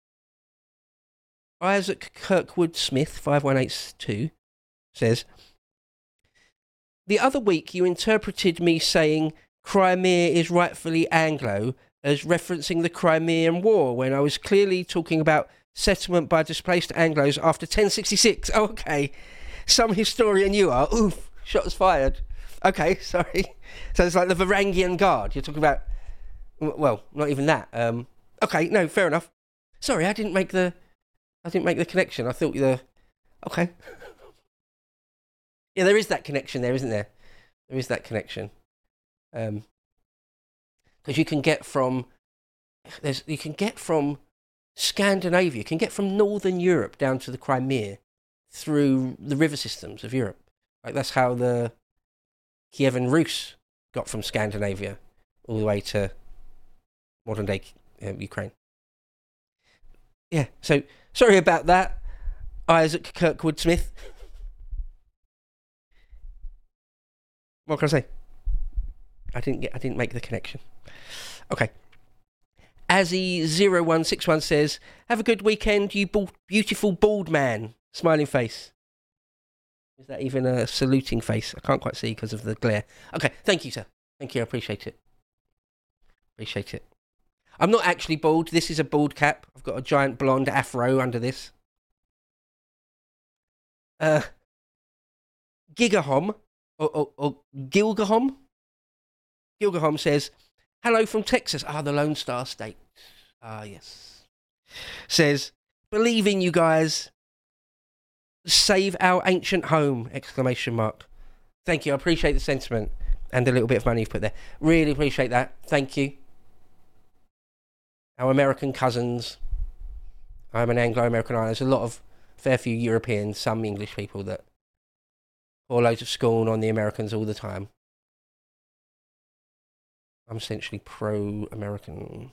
Isaac Kirkwood Smith, five one eight two, says, the other week you interpreted me saying Crimea is rightfully Anglo as referencing the Crimean War when I was clearly talking about settlement by displaced Anglos after ten sixty-six. Oh, okay. Some historian you are. Oof. Shots fired. Okay, sorry. So it's like the Varangian Guard. You're talking about... Well, not even that. Um, okay, no, fair enough. Sorry, I didn't make the... I didn't make the connection. I thought the... Okay. Yeah, there is that connection there, isn't there? There is that connection. Um... Because you can get from, there's you can get from Scandinavia, you can get from Northern Europe down to the Crimea through the river systems of Europe. Like that's how the Kievan Rus got from Scandinavia all the way to modern day uh, Ukraine. Yeah, so sorry about that, Isaac Kirkwood Smith. What can I say? I didn't get. I didn't make the connection. Okay. Azzy zero one six one says, have a good weekend, you bald, beautiful bald man. Smiling face. Is that even a saluting face? I can't quite see because of the glare. Okay, thank you, sir. Thank you, I appreciate it. Appreciate it. I'm not actually bald. This is a bald cap. I've got a giant blonde afro under this. Uh, Gigahom, or, or, or Gilgahom? Gilgahom says, hello from Texas. Ah, the Lone Star State. Ah, yes. Says, believe in you guys. Save our ancient home! Exclamation mark. Thank you. I appreciate the sentiment and the little bit of money you've put there. Really appreciate that. Thank you. Our American cousins. I'm an Anglo-American Irish. There's a lot of, fair few Europeans, some English people that pour loads of scorn on the Americans all the time. I'm essentially pro-American.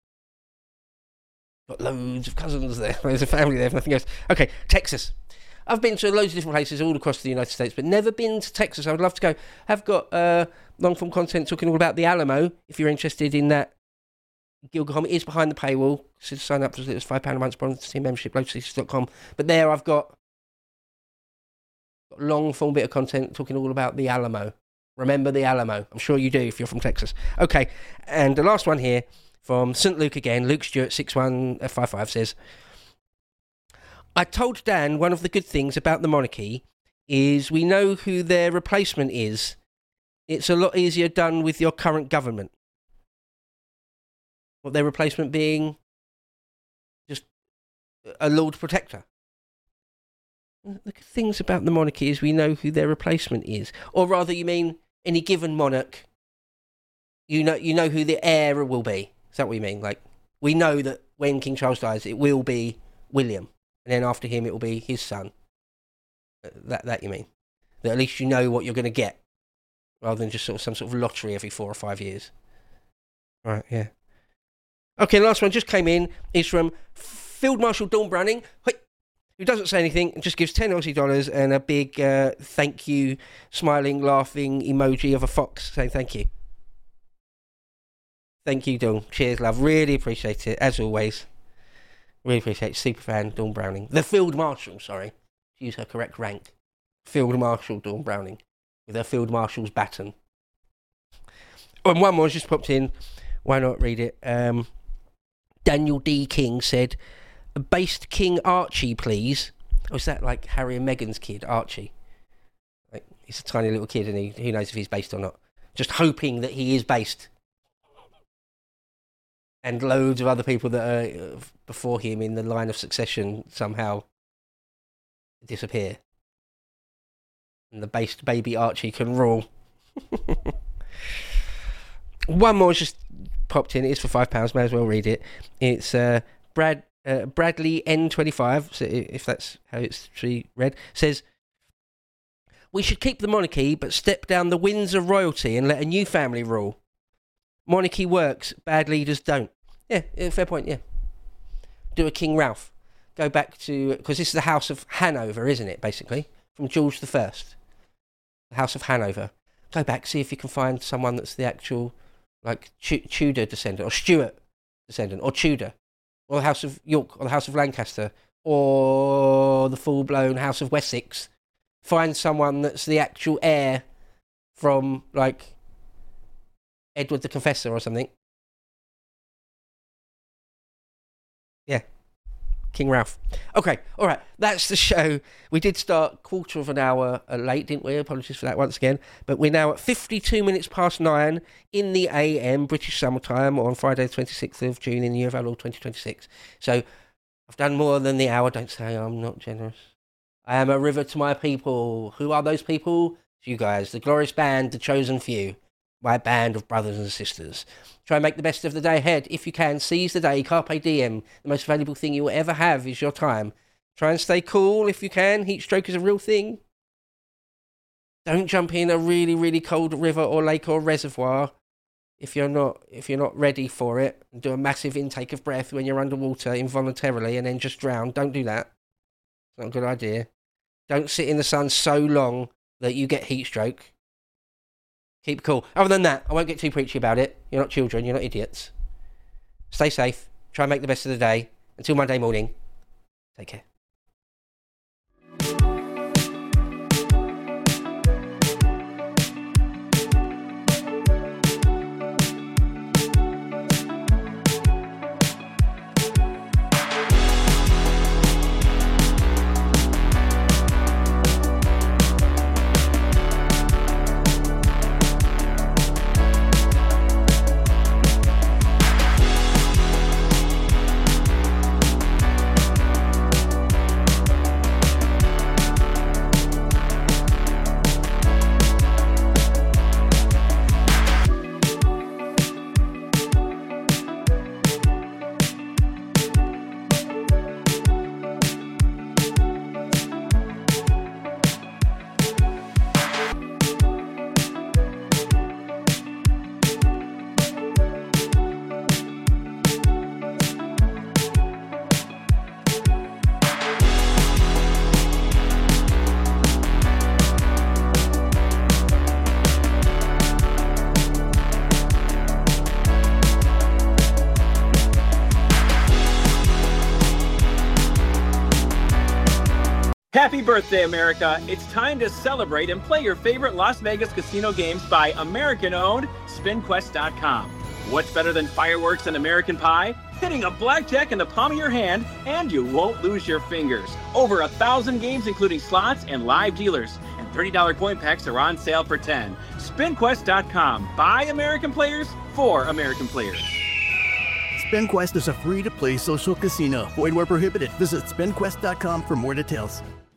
Got loads of cousins there. There's a family there, if nothing else. Okay, Texas. I've been to loads of different places all across the United States, but never been to Texas. I would love to go. I've got uh, long-form content talking all about the Alamo, if you're interested in that. Gilgahom is behind the paywall. So sign up for it. It's five pounds a month, sponsor team membership, low c c dot com. But there I've got, got a long-form bit of content talking all about the Alamo. Remember the Alamo. I'm sure you do if you're from Texas. Okay, and the last one here from Saint Luke again. Luke Stewart six one five five says, I told Dan one of the good things about the monarchy is we know who their replacement is. It's a lot easier done with your current government. What their replacement being just a Lord Protector. The things about the monarchy is we know who their replacement is. Or rather, you mean any given monarch, you know you know who the heir will be. Is that what you mean? Like, we know that when King Charles dies, it will be William. And then after him, it will be his son. That that you mean? That at least you know what you're going to get. Rather than just sort of some sort of lottery every four or five years. Right, yeah. Okay, the last one just came in. Is from Field Marshal Dawn Browning. Who doesn't say anything and just gives ten Aussie dollars and a big uh, thank you, smiling, laughing emoji of a fox saying thank you. Thank you, Dawn. Cheers, love. Really appreciate it, as always. Really appreciate it. Super fan, Dawn Browning. The Field Marshal, sorry. To use her correct rank. Field Marshal Dawn Browning. With her Field Marshal's baton. Oh, and one more just popped in. Why not read it? Um, Daniel D. King said... Based King Archie, please. Or is that like Harry and Meghan's kid, Archie? Like, he's a tiny little kid and he, who knows if he's based or not. Just hoping that he is based. And loads of other people that are before him in the line of succession somehow disappear. And the based baby Archie can rule. One more just popped in. It's for five pounds. May as well read it. It's uh, Brad... Uh, Bradley N twenty-five, so if that's how it's read, says, we should keep the monarchy but step down the Windsor royalty and let a new family rule. Monarchy works, bad leaders don't. Yeah, fair point, yeah. Do a King Ralph. Go back to, because this is the House of Hanover, isn't it, basically? From George the First. The House of Hanover. Go back, see if you can find someone that's the actual, like, Ch- Tudor descendant, or Stuart descendant, or Tudor. Or the House of York, or the House of Lancaster, or the full-blown House of Wessex. Find someone that's the actual heir from, like, Edward the Confessor or something. Yeah. King Ralph. Okay, all right, that's the show. We did start quarter of an hour late, didn't we? Apologies for that once again. But we're now at fifty-two minutes past nine in the A M, British summertime, on Friday the twenty-sixth of June in the year of our Lord twenty twenty-six. So I've done more than the hour. Don't say I'm not generous. I am a river to my people. Who are those people? It's you guys, the glorious band, the chosen few. My band of brothers and sisters. Try and make the best of the day ahead. If you can, seize the day. Carpe diem. The most valuable thing you will ever have is your time. Try and stay cool if you can. Heat stroke is a real thing. Don't jump in a really, really cold river or lake or reservoir if you're not if you're not ready for it. And do a massive intake of breath when you're underwater involuntarily and then just drown. Don't do that. It's not a good idea. Don't sit in the sun so long that you get heat stroke. Keep cool. Other than that, I won't get too preachy about it. You're not children. You're not idiots. Stay safe. Try and make the best of the day. Until Monday morning, take care. Happy birthday, America. It's time to celebrate and play your favorite Las Vegas casino games by American-owned Spin Quest dot com. What's better than fireworks and American Pie? hitting a blackjack in the palm of your hand, and you won't lose your fingers. Over a thousand games, including slots and live dealers, and thirty dollars coin packs are on sale for ten dollars. spin quest dot com. By American players, for American players. SpinQuest is a free-to-play social casino. Void where prohibited. Visit spin quest dot com for more details.